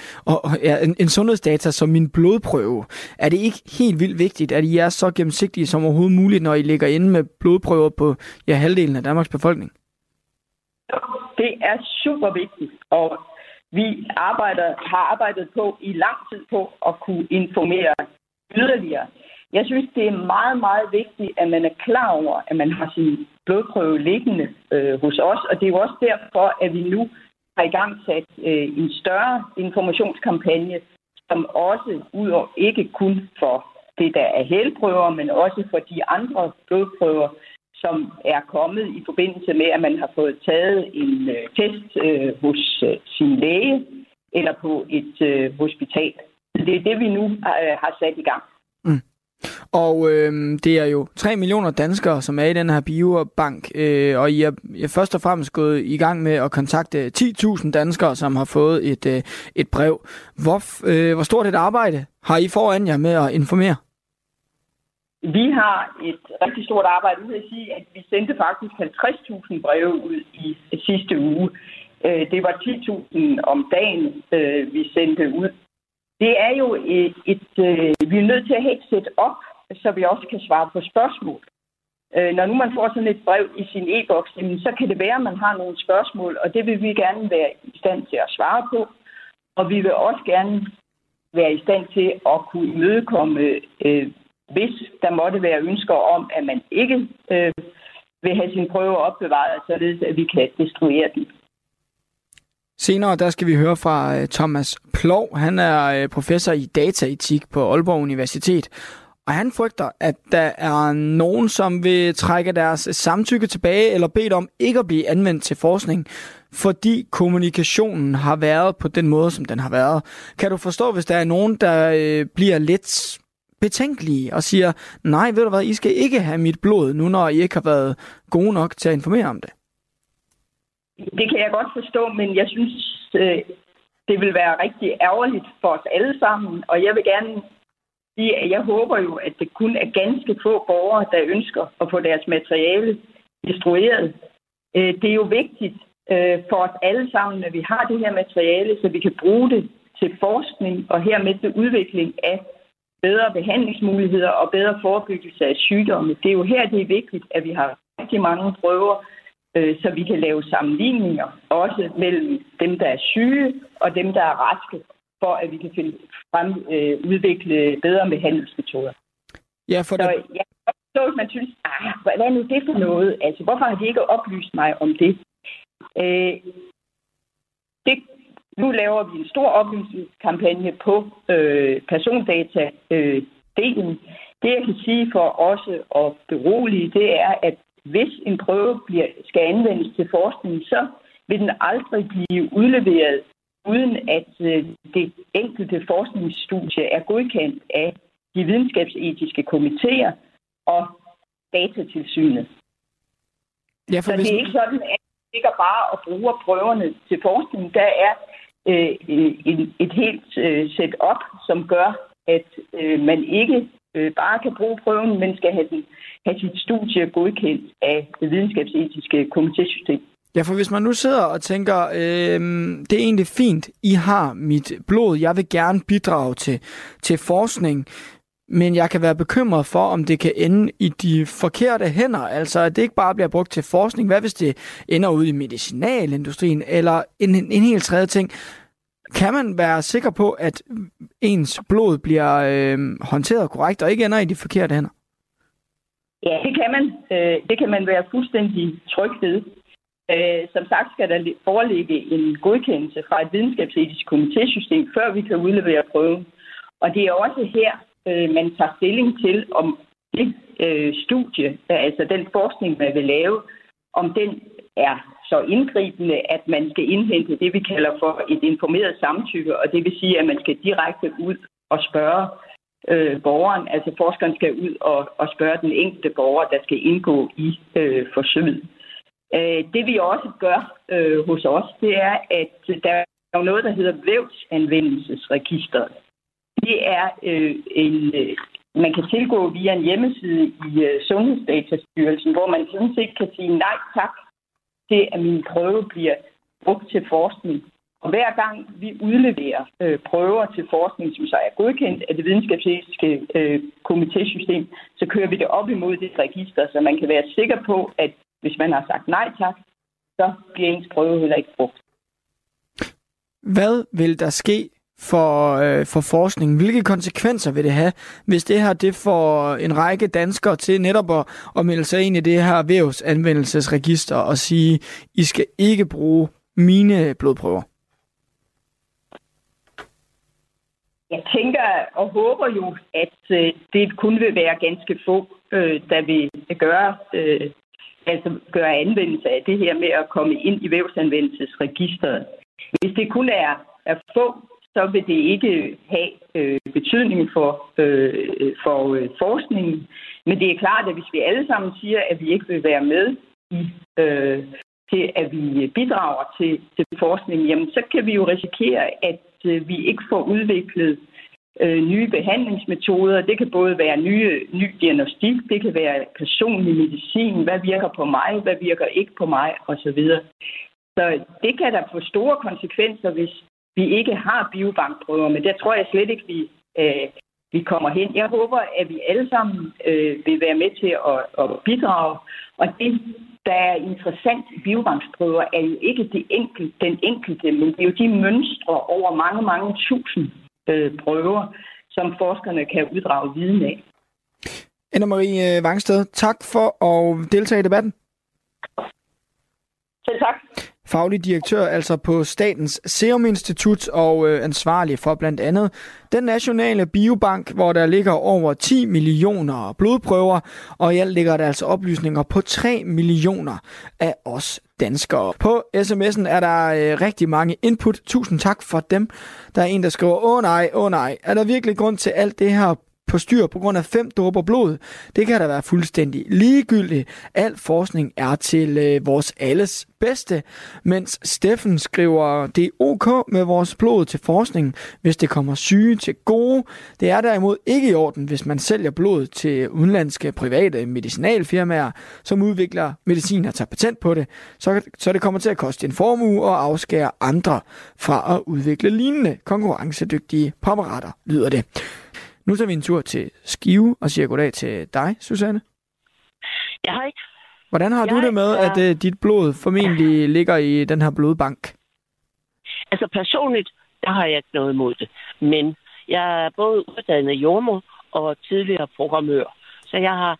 en sundhedsdata som min blodprøve. Er det ikke helt vildt vigtigt, at I er så gennemsigtige som overhovedet muligt, når I ligger inde med blodprøver på halvdelen af Danmarks befolkning? Det er super vigtigt, og vi har arbejdet på i lang tid på at kunne informere yderligere. Jeg synes, det er meget, meget vigtigt, at man er klar over, at man har sin blodprøve liggende hos os. Og det er jo også derfor, at vi nu har i gang sat en større informationskampagne, som også udover ikke kun for det, der er helprøver, men også for de andre blodprøver, som er kommet i forbindelse med, at man har fået taget en test hos sin læge eller på et hospital. Det er det, vi nu har sat i gang. Mm. Og det er jo 3 millioner danskere, som er i den her biobank, og I er først og fremmest gået i gang med at kontakte 10.000 danskere, som har fået et brev. Hvor stort et arbejde har I foran jer med at informere? Vi har et rigtig stort arbejde. Nu vil jeg sige, at vi sendte faktisk 50.000 breve ud i sidste uge. Det var 10.000 om dagen, vi sendte ud. Det er jo vi er nødt til at have et sæt op, så vi også kan svare på spørgsmål. Når nu man får sådan et brev i sin e-boks, så kan det være, at man har nogle spørgsmål, og det vil vi gerne være i stand til at svare på. Og vi vil også gerne være i stand til at kunne imødekomme, hvis der måtte være ønsker om, at man ikke vil have sine prøver opbevaret, således at vi kan destruere dem. Senere der skal vi høre fra Thomas Plov. Han er professor i dataetik på Aalborg Universitet. Og han frygter, at der er nogen, som vil trække deres samtykke tilbage eller bedt om ikke at blive anvendt til forskning, fordi kommunikationen har været på den måde, som den har været. Kan du forstå, hvis der er nogen, der bliver lidt betænkelige og siger, nej, ved du hvad, I skal ikke have mit blod, nu når I ikke har været gode nok til at informere om det? Det kan jeg godt forstå, men jeg synes, det vil være rigtig ærgerligt for os alle sammen, og jeg vil gerne sige, at jeg håber jo, at det kun er ganske få borgere, der ønsker at få deres materiale destrueret. Det er jo vigtigt for os alle sammen, at vi har det her materiale, så vi kan bruge det til forskning og hermed til udvikling af bedre behandlingsmuligheder og bedre forebyggelse af sygdomme. Det er jo her, det er vigtigt, at vi har rigtig mange prøver, så vi kan lave sammenligninger, også mellem dem, der er syge, og dem, der er raske, for at vi kan udvikle bedre behandlingsmetoder. Ja, for så jeg kan forstå, at man synes, hvad er nu det for noget? Altså, hvorfor har de ikke oplyst mig om det? Nu laver vi en stor oplysningskampagne på persondata-delen. Det, jeg kan sige for også at berolige, det er, at hvis en prøve skal anvendes til forskning, så vil den aldrig blive udleveret, uden at det enkelte forskningsstudie er godkendt af de videnskabsetiske komitéer og Datatilsynet. Ja, så det er ikke sådan, at vi ikke bare og bruger prøverne til forskning. Der er et helt setup, som gør, at man ikke bare kan bruge prøven, men skal have sit studie godkendt af det videnskabsetiske komitésystem. Ja, for hvis man nu sidder og tænker, det er egentlig fint, I har mit blod, jeg vil gerne bidrage til forskning, men jeg kan være bekymret for, om det kan ende i de forkerte hænder, altså at det ikke bare bliver brugt til forskning. Hvad hvis det ender ude i medicinalindustrien, eller en helt tredje ting? Kan man være sikker på, at ens blod bliver håndteret korrekt, og ikke ender i de forkerte hænder? Ja, det kan man. Det kan man være fuldstændig tryg ved. Som sagt skal der foreligge en godkendelse fra et videnskabsetisk komitésystem, før vi kan udlevere prøven. Og det er også her, man tager stilling til, om det studie, altså den forskning, man vil lave, om den er så indgribende, at man skal indhente det, vi kalder for et informeret samtykke, og det vil sige, at man skal direkte ud og spørge borgeren, altså forskeren skal ud og spørge den enkelte borger, der skal indgå i forsøget. Det vi også gør hos os, det er, at der er jo noget, der hedder vævsanvendelsesregisteret. Det er man kan tilgå via en hjemmeside i Sundhedsdatastyrelsen, hvor man sådan set kan sige nej tak til, at min prøve bliver brugt til forskning. Og hver gang vi udleverer prøver til forskning, som så er godkendt af det videnskabsetiske komitésystem, så kører vi det op imod det register, så man kan være sikker på, at hvis man har sagt nej tak, så bliver ens prøve heller ikke brugt. Hvad vil der ske for forskningen? Hvilke konsekvenser vil det have, hvis det her det får en række danskere til netop at melde sig ind i det her vævsanvendelsesregister og sige, I skal ikke bruge mine blodprøver? Jeg tænker og håber jo, at det kun vil være ganske få, der vil gøre anvendelse af det her med at komme ind i vævsanvendelsesregisteret. Hvis det kun er få, så vil det ikke have betydning for forskningen. Men det er klart, at hvis vi alle sammen siger, at vi ikke vil være med til, at vi bidrager til forskningen, jamen så kan vi jo risikere, at vi ikke får udviklet nye behandlingsmetoder. Det kan både være ny diagnostik, det kan være personlig medicin, hvad virker på mig, hvad virker ikke på mig, osv. Så det kan da få store konsekvenser, hvis vi ikke har biobankprøver, men der tror jeg slet ikke, vi kommer hen. Jeg håber, at vi alle sammen vil være med til at bidrage, og det, der er interessant i biobanksprøver, er jo ikke den enkelte, men det er jo de mønstre over mange, mange tusind prøver, som forskerne kan uddrage viden af. Anne-Marie Vangsted, tak for at deltage i debatten. Selv tak. Faglig direktør altså på Statens Serum Institut og ansvarlig for blandt andet den nationale biobank, hvor der ligger over 10 millioner blodprøver, og i alt ligger der altså oplysninger på 3 millioner af os danskere. På sms'en er der rigtig mange input. Tusind tak for dem. Der er en, der skriver, åh nej, er der virkelig grund til alt det her på styr på grund af 5 dråber blod? Det kan da være fuldstændig ligegyldigt. Al forskning er til vores alles bedste. Mens Steffen skriver, det er ok med vores blod til forskning, hvis det kommer syge til gode. Det er derimod ikke i orden, hvis man sælger blod til udenlandske private medicinalfirmaer, som udvikler medicin og tager patent på det. Så det kommer til at koste en formue og afskære andre fra at udvikle lignende konkurrencedygtige præparater, lyder det. Nu tager vi en tur til Skive og siger goddag til dig, Susanne. Jeg har ikke. Hvordan har du det med, at dit blod formentlig ligger i den her blodbank? Altså personligt, der har jeg ikke noget imod det. Men jeg er både uddannet jordmor og tidligere programmør. Så jeg har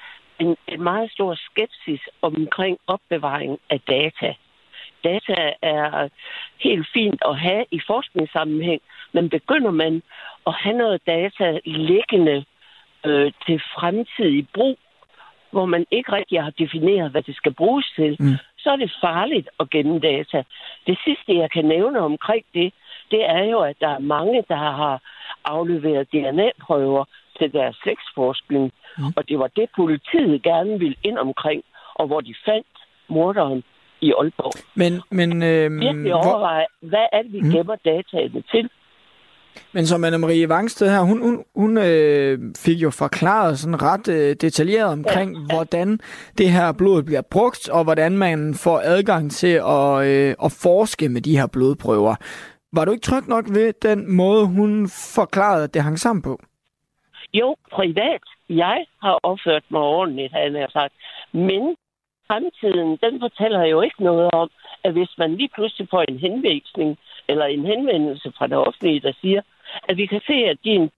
en meget stor skepsis omkring opbevaring af data. Data er helt fint at have i forskningssammenhæng, men begynder man at have noget data liggende til fremtidig brug, hvor man ikke rigtig har defineret, hvad det skal bruges til, så er det farligt at gemme data. Det sidste, jeg kan nævne omkring det er jo, at der er mange, der har afleveret DNA-prøver til deres slægtsforskning, og det var det, politiet gerne ville ind omkring, og hvor de fandt morderen i Aalborg. Men virkelig overveje, hvad er det, vi gemmer dataene til? Men som Anne-Marie Vangsted her, hun fik jo forklaret sådan ret detaljeret omkring, hvordan det her blod bliver brugt, og hvordan man får adgang til at forske med de her blodprøver. Var du ikke tryg nok ved den måde, hun forklarede, at det hang sammen på? Jo, privat. Jeg har opført mig ordentligt, han har sagt. Men fremtiden, den fortæller jo ikke noget om, at hvis man lige pludselig får en henvisning, eller en henvendelse fra det offentlige, der siger, at vi kan se, at din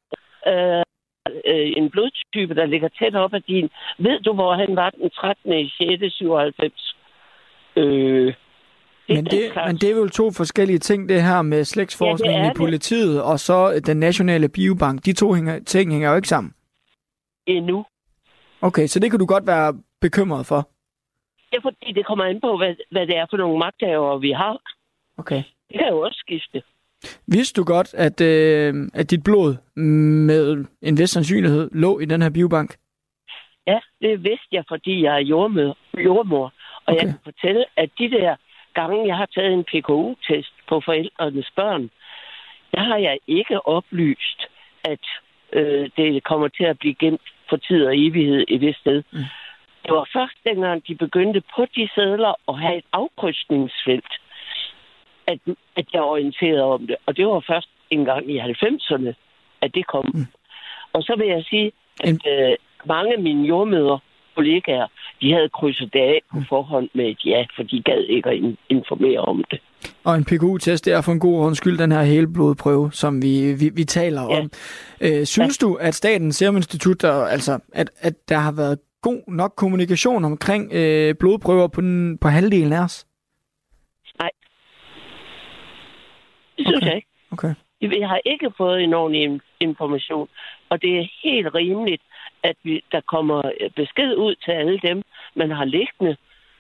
en blodtype, der ligger tæt op af din, ved du, hvor han var den 13.6.97? Men det er jo 2 forskellige ting, det her med slægtsforskning i politiet, og så den nationale biobank. De 2 ting hænger jo ikke sammen. Endnu. Okay, så det kan du godt være bekymret for? Ja, fordi det kommer an på, hvad det er for nogle magthavere, vi har. Okay. Det kan jo også skifte. Vidste du godt, at dit blod med en vis sandsynlighed lå i den her biobank? Ja, det vidste jeg, fordi jeg er jordmor. Og jeg kan fortælle, at de der gange, jeg har taget en PKU-test på forældrenes børn, der har jeg ikke oplyst, at det kommer til at blive gemt for tid og evighed i det sted. Det var først dengang, de begyndte på de sedler at have et afkrydsningsfelt, at jeg orienterede om det. Og det var først en gang i 90'erne, at det kom. Og så vil jeg sige, at mange af mine jordmødre, kollegaer, de havde krydset det af på forhånd med et ja, for de gad ikke at informere om det. Og en PKU-test, det er for en god ordens skyld den her helblodprøve, som vi taler om. Synes du, at Statens Serum Institut, at der har været god nok kommunikation omkring blodprøver på halvdelen af os? Nej. Det synes jeg ikke. Okay. Vi har ikke fået en ordentlig information, og det er helt rimeligt, at der kommer besked ud til alle dem, man har liggende,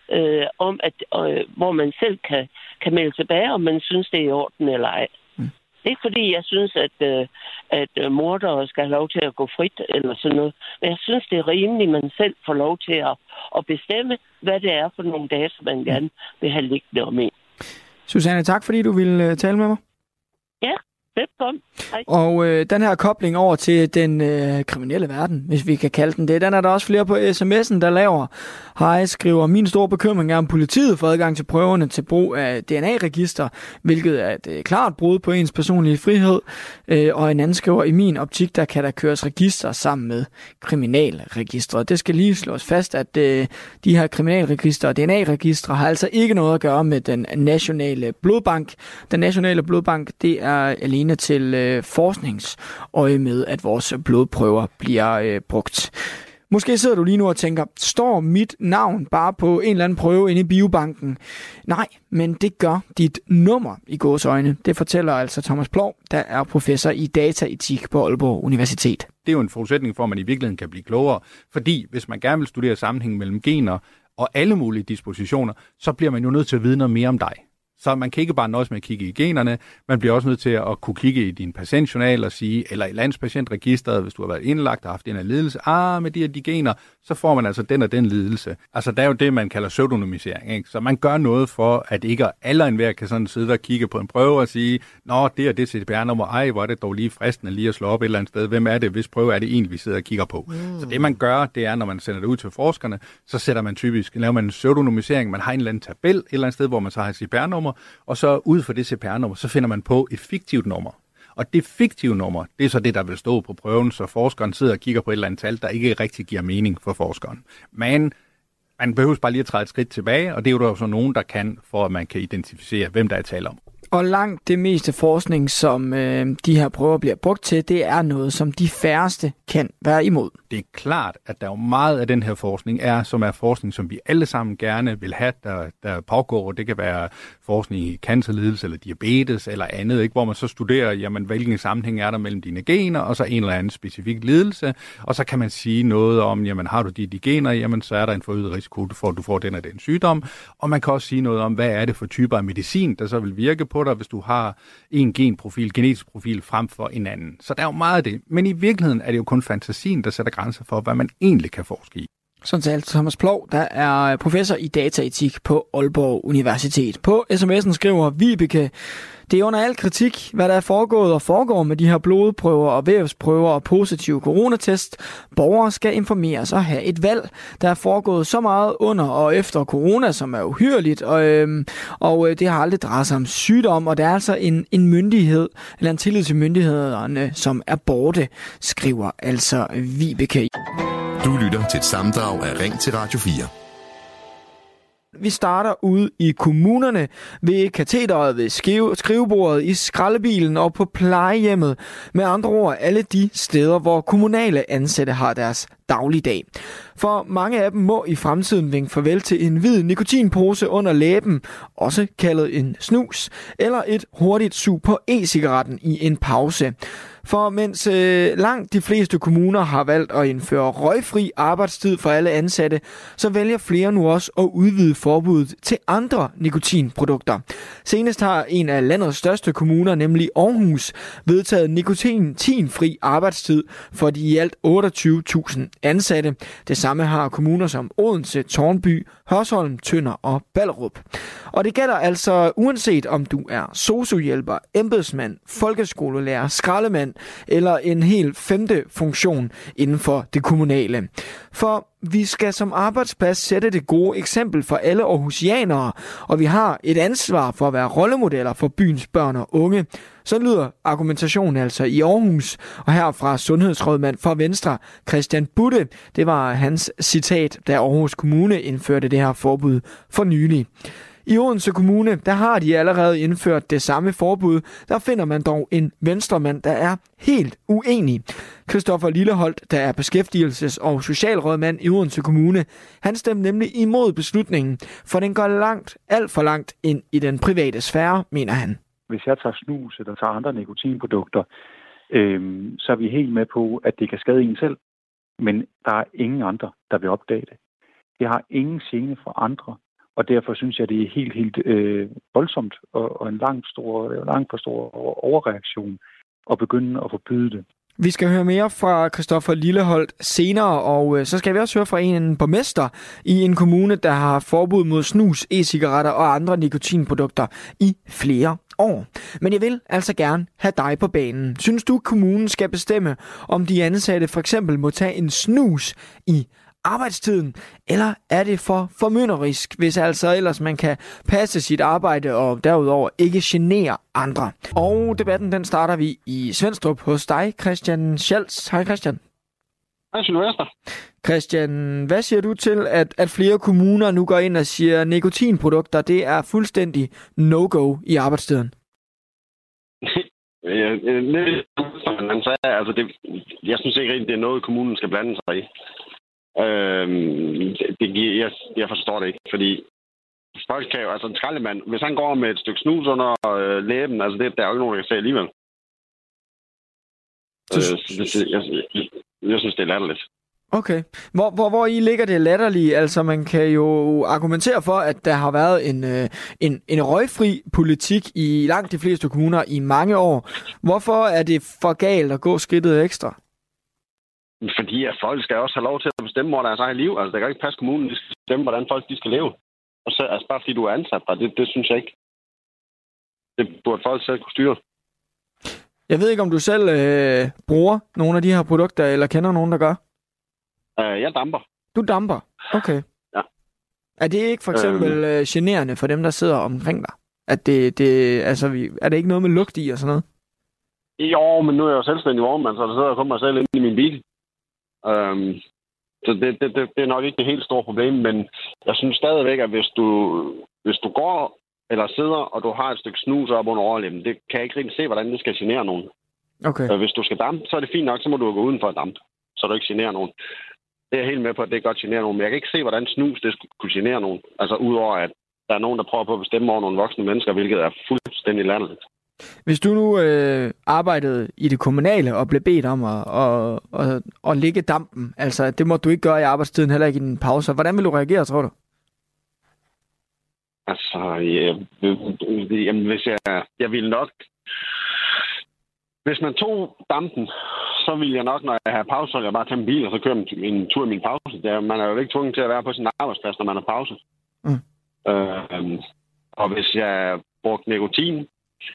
om at hvor man selv kan melde tilbage, om man synes, det er i orden eller ej. Det er ikke fordi, jeg synes, at mordere skal have lov til at gå frit eller sådan noget. Men jeg synes, det er rimeligt, at man selv får lov til at bestemme, hvad det er for nogle dage, som man gerne vil have liggende om en. Susanne, tak fordi du ville tale med mig. Ja. Velkommen. Hej. Og den her kobling over til den kriminelle verden, hvis vi kan kalde den det, den er der også flere på sms'en, der laver. Hej, skriver, min store bekymring er, om politiet får adgang til prøverne til brug af DNA-register, hvilket er et klart brud på ens personlige frihed. Og en anden skriver, i min optik, der kan der køres register sammen med kriminalregistret. Det skal lige slås fast, at de her kriminalregistre og DNA-registre har altså ikke noget at gøre med den nationale blodbank. Den nationale blodbank, det er alene til forskningsøje med, at vores blodprøver bliver brugt. Måske sidder du lige nu og tænker, står mit navn bare på en eller anden prøve inde i biobanken? Nej, men det gør dit nummer i gåseøjne. Det fortæller altså Thomas Plov, der er professor i dataetik på Aalborg Universitet. Det er jo en forudsætning for, at man i virkeligheden kan blive klogere. Fordi hvis man gerne vil studere sammenhængen mellem gener og alle mulige dispositioner, så bliver man jo nødt til at vide noget mere om dig. Så man kan ikke bare nøjes med at kigge i generne, man bliver også nødt til at kunne kigge i din patientjournal og sige, eller i landspatientregisteret, hvis du har været indlagt og haft en af lidelse, med de gener, så får man altså den og den lidelse. Altså der er jo det, man kalder pseudonymisering, ikke? Så man gør noget for, at ikke alle og enhver kan sådan sidde og kigge på en prøve og sige, nå, det er det CPR-nummer, hvor er det dog lige fristende lige at slå op et eller andet sted, hvem er det, hvis prøve er det egentlig, vi sidder og kigger på. Så det man gør, det er, når man sender det ud til forskerne, så sætter man laver man en pseudonymisering, man har en eller anden tabel et eller andet sted, hvor man så har et CPR-nummer, og så ud fra det CPR-nummer, så finder man på et fiktivt nummer. Og det fiktive nummer, det er så det, der vil stå på prøven, så forskeren sidder og kigger på et eller andet tal, der ikke rigtig giver mening for forskeren. Men man behøver bare lige at træde et skridt tilbage, og det er jo der så nogen, der kan, for at man kan identificere, hvem der er tale om. Og langt det meste forskning, som de her prøver bliver brugt til, det er noget, som de færreste kan være imod. Det er klart, at der er jo meget af den her forskning, som er forskning, som vi alle sammen gerne vil have, der pågår. Det kan være forskning i cancerlidelse eller diabetes eller andet, ikke? Hvor man så studerer, jamen, hvilken sammenhæng er der mellem dine gener og så en eller anden specifik lidelse. Og så kan man sige noget om, jamen har du de gener, jamen så er der en forøget risiko for, at du får den og den sygdom. Og man kan også sige noget om, hvad er det for typer af medicin, der så vil virke på dig, hvis du har en genetisk profil frem for en anden. Så der er jo meget af det. Men i virkeligheden er det jo kun fantasien, der sætter grænser for, hvad man egentlig kan forske i. Sådan talte Thomas Plov, der er professor i dataetik på Aalborg Universitet. På sms'en skriver Vibeke, det er under al kritik, hvad der er foregået og foregår med de her blodprøver og vævsprøver og positive coronatest. Borgere skal informeres og have et valg. Der er foregået så meget under og efter corona, som er uhyrligt, og det har aldrig drejet sig om sygdom, og der er altså en myndighed, eller en tillid til myndighederne, som er borte, skriver altså Vibeke. Du lytter til et sammendrag af Ring til Radio 4. Vi starter ude i kommunerne, ved katedret, ved skrivebordet, i skraldebilen og på plejehjemmet. Med andre ord alle de steder, hvor kommunale ansatte har deres dagligdag. For mange af dem må i fremtiden vinke farvel til en hvid nikotinpose under læben, også kaldet en snus, eller et hurtigt sug på e-cigaretten i en pause. For mens langt de fleste kommuner har valgt at indføre røgfri arbejdstid for alle ansatte, så vælger flere nu også at udvide forbuddet til andre nikotinprodukter. Senest har en af landets største kommuner, nemlig Aarhus, vedtaget nikotinfri arbejdstid for de i alt 28.000 ansatte. Det samme har kommuner som Odense, Tårnby, Hørsholm, Tønder og Ballerup. Og det gælder altså uanset om du er sosu-hjælper, embedsmand, folkeskolelærer, skraldemand eller en helt femte funktion inden for det kommunale. For vi skal som arbejdsplads sætte det gode eksempel for alle aarhusianere, og vi har et ansvar for at være rollemodeller for byens børn og unge. Så lyder argumentationen altså i Aarhus, og her fra sundhedsrådmand for Venstre, Christian Budde. Det var hans citat, da Aarhus Kommune indførte det her forbud for nylig. I Odense Kommune, der har de allerede indført det samme forbud. Der finder man dog en venstremand, der er helt uenig. Christoffer Lilleholdt, der er beskæftigelses- og socialrådmand i Odense Kommune, han stemte nemlig imod beslutningen, for den går alt for langt ind i den private sfære, mener han. Hvis jeg tager snus eller tager andre nikotinprodukter, så er vi helt med på, at det kan skade en selv. Men der er ingen andre, der vil opdage det. Det har ingen gene for andre, og derfor synes jeg, det er helt voldsomt og en langt for stor overreaktion at begynde at forbyde det. Vi skal høre mere fra Christoffer Lilleholdt senere, og så skal vi også høre fra en borgmester i en kommune, der har forbud mod snus, e-cigaretter og andre nikotinprodukter i flere år. Men jeg vil altså gerne have dig på banen. Synes du, kommunen skal bestemme, om de ansatte for eksempel må tage en snus i arbejdstiden, eller er det for formynderisk, hvis altså ellers man kan passe sit arbejde og derudover ikke genere andre? Og debatten, den starter vi i Svenstrup hos dig, Christian Schalz. Hej Christian. Hej Sylvester. Christian, hvad siger du til, at flere kommuner nu går ind og siger, at nikotinprodukter, det er fuldstændig no-go i arbejdstiden? Jeg synes ikke rigtig, det er noget, kommunen skal blande sig i. Jeg forstår det ikke, fordi folk kan jo, altså en skraldemand, hvis han går med et stykke snus under læben, altså der er jo ikke nogen, der kan se alligevel. Jeg synes, det er latterligt. Okay. Hvor I ligger det latterlige? Altså, man kan jo argumentere for, at der har været en røgfri politik i langt de fleste kommuner i mange år. Hvorfor er det for galt at gå skridtet ekstra? Fordi at folk skal også have lov til at bestemme over deres eget liv. Altså, der kan ikke passe kommunen, de skal bestemme, hvordan folk de skal leve. Og så, altså, bare fordi du er ansat der, det synes jeg ikke. Det burde folk selv kunne styre. Jeg ved ikke, om du selv bruger nogle af de her produkter, eller kender nogen, der gør? Jeg damper. Du damper? Okay. Ja. Er det ikke for eksempel generende for dem, der sidder omkring dig? At er det ikke noget med lugt i og sådan noget? Jo, men nu er jeg jo selvstændig vognmand, så der sidder jeg kun mig selv ind i min bil. Så det er nok ikke det helt store problem, men jeg synes stadigvæk, at hvis du går eller sidder, og du har et stykke snus op under overlemmen, det kan jeg ikke rigtig se, hvordan det skal genere nogen. Okay. Hvis du skal dampe, så er det fint nok, så må du gå udenfor at dampe, så du ikke generer nogen. Det er jeg helt med på, at det godt generer nogen, men jeg kan ikke se, hvordan snus det skulle kunne genere nogen. Altså udover, at der er nogen, der prøver på at bestemme over nogle voksne mennesker, hvilket er fuldstændig latterligt. Hvis du nu arbejdede i det kommunale og blev bedt om at lægge dampen, altså det må du ikke gøre i arbejdstiden, heller ikke i din pause. Hvordan vil du reagere, tror du? Altså, hvis jeg ville nok... Hvis man tog dampen, så ville jeg nok, når jeg har pause, så ville jeg bare tage en bil, og så køre en tur i min pause. Man er jo ikke tvunget til at være på sin arbejdsplads, når man har pause. Og hvis jeg brugte nikotin,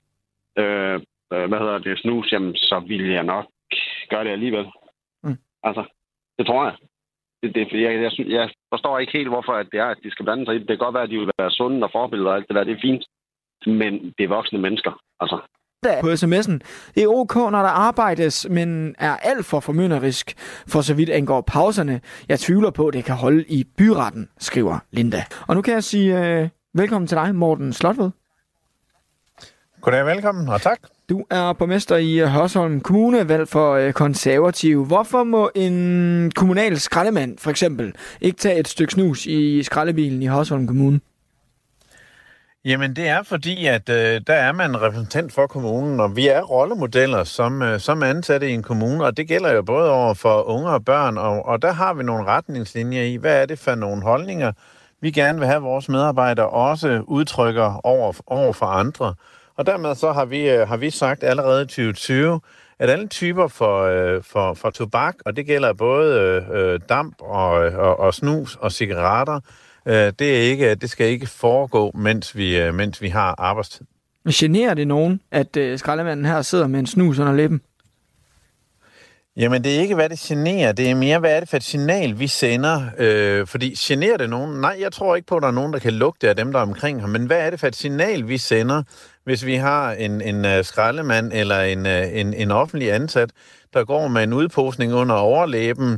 snus, jamen, så ville jeg nok gøre det alligevel. Altså, det tror jeg. Jeg forstår ikke helt, hvorfor at det er, at de skal blande sig i det. Det kan godt være, at de vil være sunde og forbilleder og alt det der. Det er fint. Men det er voksne mennesker. Altså. På sms'en. Det er ok, når der arbejdes, men er alt for formynderisk, for så vidt angår pauserne. Jeg tvivler på, at det kan holde i byretten, skriver Linda. Og nu kan jeg sige velkommen til dig, Morten Slotved. Goddag, velkommen, og tak. Du er borgmester i Hørsholm Kommune, valgt for konservativ. Hvorfor må en kommunal skraldemand for eksempel ikke tage et stykke snus i skraldebilen i Hørsholm Kommune? Jamen, det er fordi, at der er man en repræsentant for kommunen, og vi er rollemodeller som ansatte i en kommune, og det gælder jo både over for unge og børn, og der har vi nogle retningslinjer i, hvad er det for nogle holdninger, vi gerne vil have vores medarbejdere også udtrykker over for andre. Og dermed så har vi sagt allerede i 2020, at alle typer for tobak, og det gælder både damp og snus og cigaretter, det skal ikke foregå, mens vi har arbejdstid. Generer det nogen, at skraldemanden her sidder med en snus under læben? Jamen, det er ikke, hvad det generer. Det er mere, hvad er det for et signal, vi sender. Fordi generer det nogen? Nej, jeg tror ikke på, at der er nogen, der kan lugte af dem, der er omkring ham. Men hvad er det for et signal, vi sender, hvis vi har en skraldemand eller en offentlig ansat, der går med en udposning under overlæben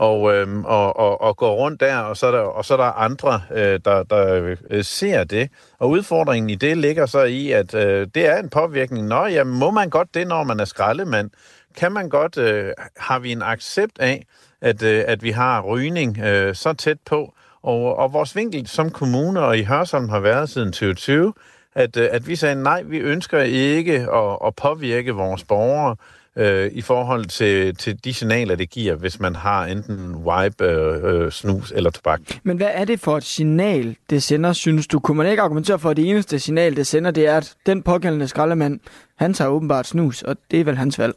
og går rundt der, og så er der andre, der ser det. Og udfordringen i det ligger så i, at det er en påvirkning. Nå, jamen, må man godt det, når man er skraldemand? Kan man godt, har vi en accept af, at vi har rygning så tæt på? Og vores vinkel som kommune og i Hørsholm har været siden 2020, at vi sagde, nej, vi ønsker ikke at påvirke vores borgere i forhold til de signaler, det giver, hvis man har enten wipe, snus eller tobak. Men hvad er det for et signal, det sender, synes du? Kunne man ikke argumentere for, at det eneste signal, det sender, det er, at den pågældende skraldemand, han tager åbenbart snus, og det er vel hans valg?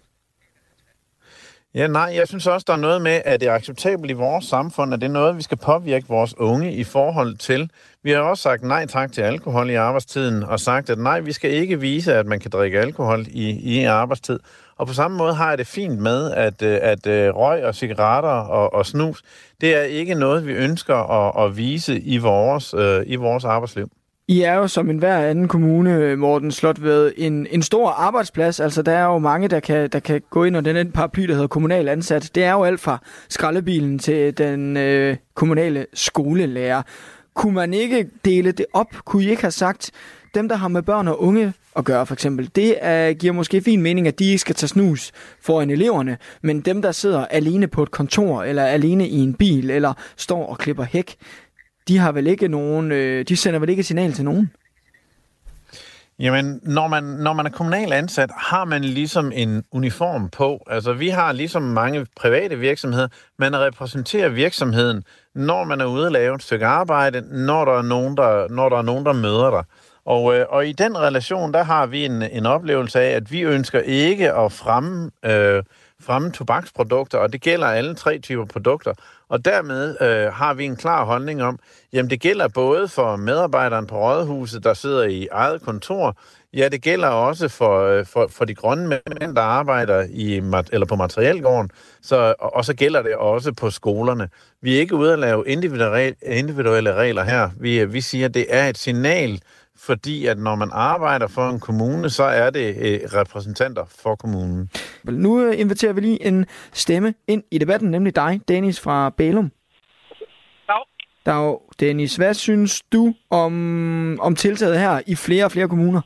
Ja, nej, jeg synes også, der er noget med, at det er acceptabelt i vores samfund, at det er noget, vi skal påvirke vores unge i forhold til. Vi har også sagt nej tak til alkohol i arbejdstiden, og sagt, at nej, vi skal ikke vise, at man kan drikke alkohol i arbejdstid. Og på samme måde har jeg det fint med, at røg og cigaretter og snus, det er ikke noget, vi ønsker at vise i vores arbejdsliv. I er jo som enhver anden kommune, Morten Slotved, en stor arbejdsplads. Altså, der er jo mange, der kan gå ind under den paraply, der hedder kommunal ansat. Det er jo alt fra skraldebilen til den kommunale skolelærer. Kunne man ikke dele det op? Kunne I ikke have sagt, dem, der har med børn og unge at gøre, for eksempel, det giver måske fin mening, at de ikke skal tage snus foran eleverne, men dem, der sidder alene på et kontor, eller alene i en bil, eller står og klipper hæk, de har vel ikke nogen, de sender vel ikke signal til nogen? Jamen, når man er kommunal ansat, har man ligesom en uniform på. Altså, vi har ligesom mange private virksomheder. Man repræsenterer virksomheden, når man er ude at lave et stykke arbejde, når der er nogen, der møder dig. Og i den relation, der har vi en oplevelse af, at vi ønsker ikke at fremme tobaksprodukter, og det gælder alle 3 typer produkter. Og dermed har vi en klar holdning om, jamen det gælder både for medarbejderen på Rådhuset, der sidder i eget kontor, ja, det gælder også for de grønne mænd, der arbejder på materielgården, og så gælder det også på skolerne. Vi er ikke ude at lave individuelle regler her. Vi siger, at det er et signal, fordi at når man arbejder for en kommune, så er det repræsentanter for kommunen. Nu inviterer vi lige en stemme ind i debatten, nemlig dig, Dennis fra Bælum. Dag, Dennis. Hvad synes du om tiltaget her i flere og flere kommuner?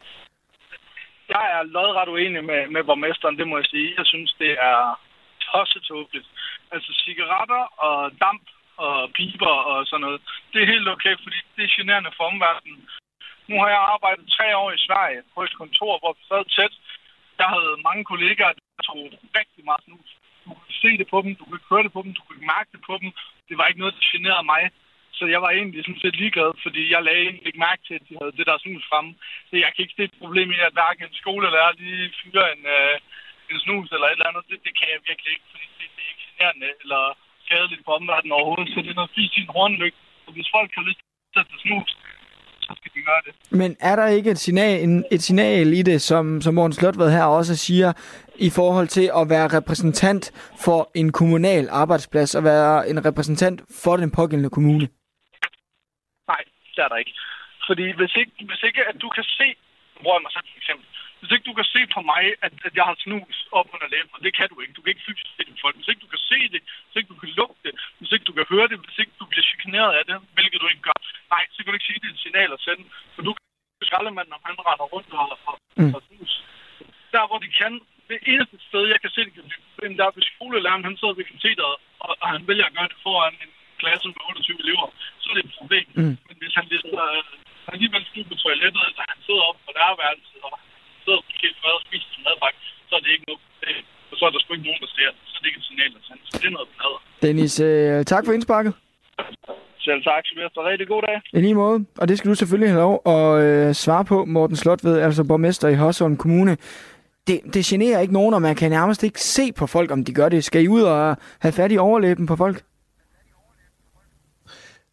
Jeg er lodret uenig med borgmesteren, det må jeg sige. Jeg synes, det er tossetåbeligt. Altså cigaretter og damp og piber og sådan noget, det er helt okay, fordi det er generende for omverdenen. Nu har jeg arbejdet 3 år i Sverige på et kontor, hvor vi sad tæt. Jeg havde mange kollegaer, der tog rigtig meget snus. Du kunne se det på dem, du kunne høre det på dem, du kunne mærke det på dem. Det var ikke noget, der generede mig. Så jeg var egentlig sådan set ligeglad, fordi jeg lagde ikke mærke til, at de havde det der snus fremme. Så jeg kan ikke se et problem i, at hverken en skolelærer lige fyrer en snus eller et eller andet. Det kan jeg virkelig ikke, fordi det er ikke generende eller skadeligt på omverdenen overhovedet. Så det er noget fint i en hornlygt. Og hvis folk har lyst til at tage snus, så skal de gøre det. Men er der ikke et signal i det, som Morten Slotved her også siger, i forhold til at være repræsentant for en kommunal arbejdsplads, og være en repræsentant for den pågældende kommune? Nej, det er der ikke. Fordi hvis ikke at du kan se, bruger jeg mig selv for eksempel, hvis ikke du kan se på mig, at jeg har snus op under læben, og det kan du ikke. Du kan ikke fysisk se det på folk. Hvis ikke du kan se det, hvis ikke du kan lugte det, hvis ikke du kan høre det, hvis ikke du bliver chikaneret af det, hvilket du ikke gør, nej, så kan du ikke sige, det er et signal at sende. For du kan skraldemanden, når han render rundt og snus. Der, hvor de kan, det eneste sted, jeg kan se, det kan blive problem, der er ved skolelæreren, han sidder ved katedret, og han vælger at gøre det foran en klasse med 28 elever, så er det et problem. Men hvis han alligevel står på toilettet, eller han sidder oppe på lærerværelset, og sidder på helt fred og spiser sin madpakke, så er det ikke noget problem. Og så er der sgu ikke nogen, der ser det. Så er det ikke et signal, der sender. Så det er noget blader. Dennis, tak for indsparket. Selv tak, Sebastian. Rigtig god dag. I lige måde. Og det skal du selvfølgelig have lov at svare på, Morten Slotved, altså borgmester i Hørsholm Kommune. Det generer ikke nogen, og man kan nærmest ikke se på folk, om de gør det. Skal I ud og have fat i overlæben på folk?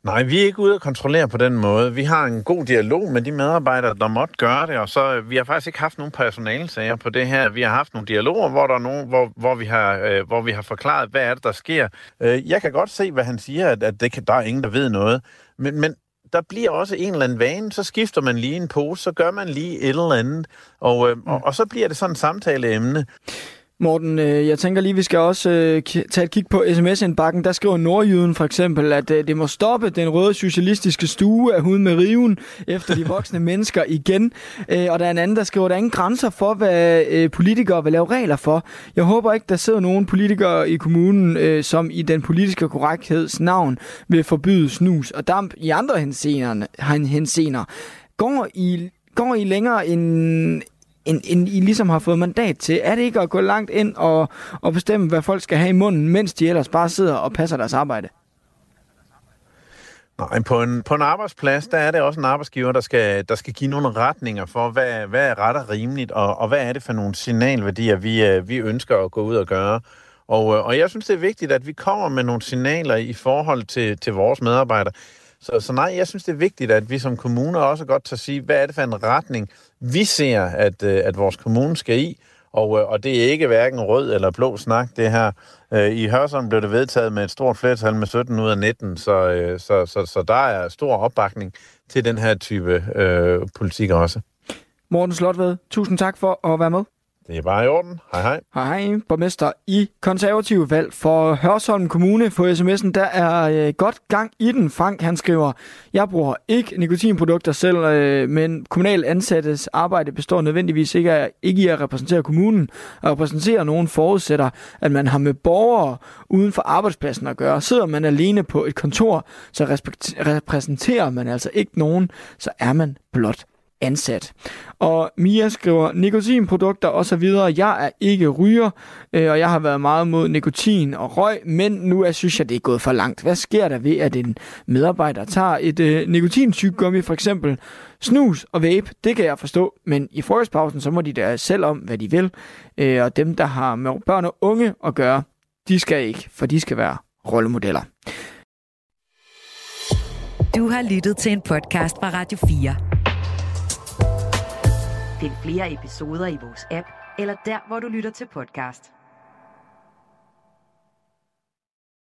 Nej, vi er ikke ude at kontrollere på den måde. Vi har en god dialog med de medarbejdere, der måtte gøre det, og så vi har faktisk ikke haft nogen personalesager på det her. Vi har haft nogle dialoger, hvor der er nogen, hvor vi har forklaret, hvad er det, der sker. Jeg kan godt se, hvad han siger, at der er ingen, der ved noget. Men der bliver også en eller anden vane, så skifter man lige en pose, så gør man lige et eller andet, og så bliver det sådan et samtaleemne. Morten, jeg tænker lige, vi skal også tage et kig på sms-indbakken. Der skriver Nordjyden for eksempel, at det må stoppe den røde socialistiske stue af huden med riven efter de voksne mennesker igen. Og der er en anden, der skriver, at der er ingen grænser for, hvad politikere vil lave regler for. Jeg håber ikke, der sidder nogen politikere i kommunen, som i den politiske korrektheds navn vil forbyde snus og damp i andre henseender. Går I længere end I ligesom har fået mandat til? Er det ikke at gå langt ind og bestemme, hvad folk skal have i munden, mens de ellers bare sidder og passer deres arbejde? Nej, på en arbejdsplads, der er det også en arbejdsgiver, der skal give nogle retninger for, hvad er ret og rimeligt, og hvad er det for nogle signalværdier, vi ønsker at gå ud og gøre. Og jeg synes, det er vigtigt, at vi kommer med nogle signaler i forhold til vores medarbejdere. Så nej, jeg synes, det er vigtigt, at vi som kommuner også godt tager sige, hvad er det for en retning, vi ser, at vores kommune skal i. Og det er ikke hverken rød eller blå snak, det her. I Hørsholm blev det vedtaget med et stort flertal med 17 ud af 19, så der er stor opbakning til den her type politik også. Morten Slotved, tusind tak for at være med. Det er bare i orden. Hej hej. Hej, borgmester i konservative valg for Hørsholm Kommune. På sms'en, der er godt gang i den. Frank, han skriver, jeg bruger ikke nikotinprodukter selv, men kommunal ansattes arbejde består nødvendigvis ikke i at repræsentere kommunen. At repræsentere nogen forudsætter, at man har med borgere uden for arbejdspladsen at gøre. Sidder man alene på et kontor, så repræsenterer man altså ikke nogen, så er man blot ansat. Og Mia skriver, nikotinprodukter og så videre. Jeg er ikke ryger, og jeg har været meget mod nikotin og røg, men nu synes jeg, det er gået for langt. Hvad sker der ved, at en medarbejder tager et nikotintyggegummi, for eksempel snus og vape? Det kan jeg forstå, men i frokostpausen, så må de da selv om, hvad de vil. Og dem, der har med børn og unge at gøre, de skal ikke, for de skal være rollemodeller. Du har lyttet til en podcast fra Radio 4. Find flere episoder i vores app, eller der, hvor du lytter til podcast.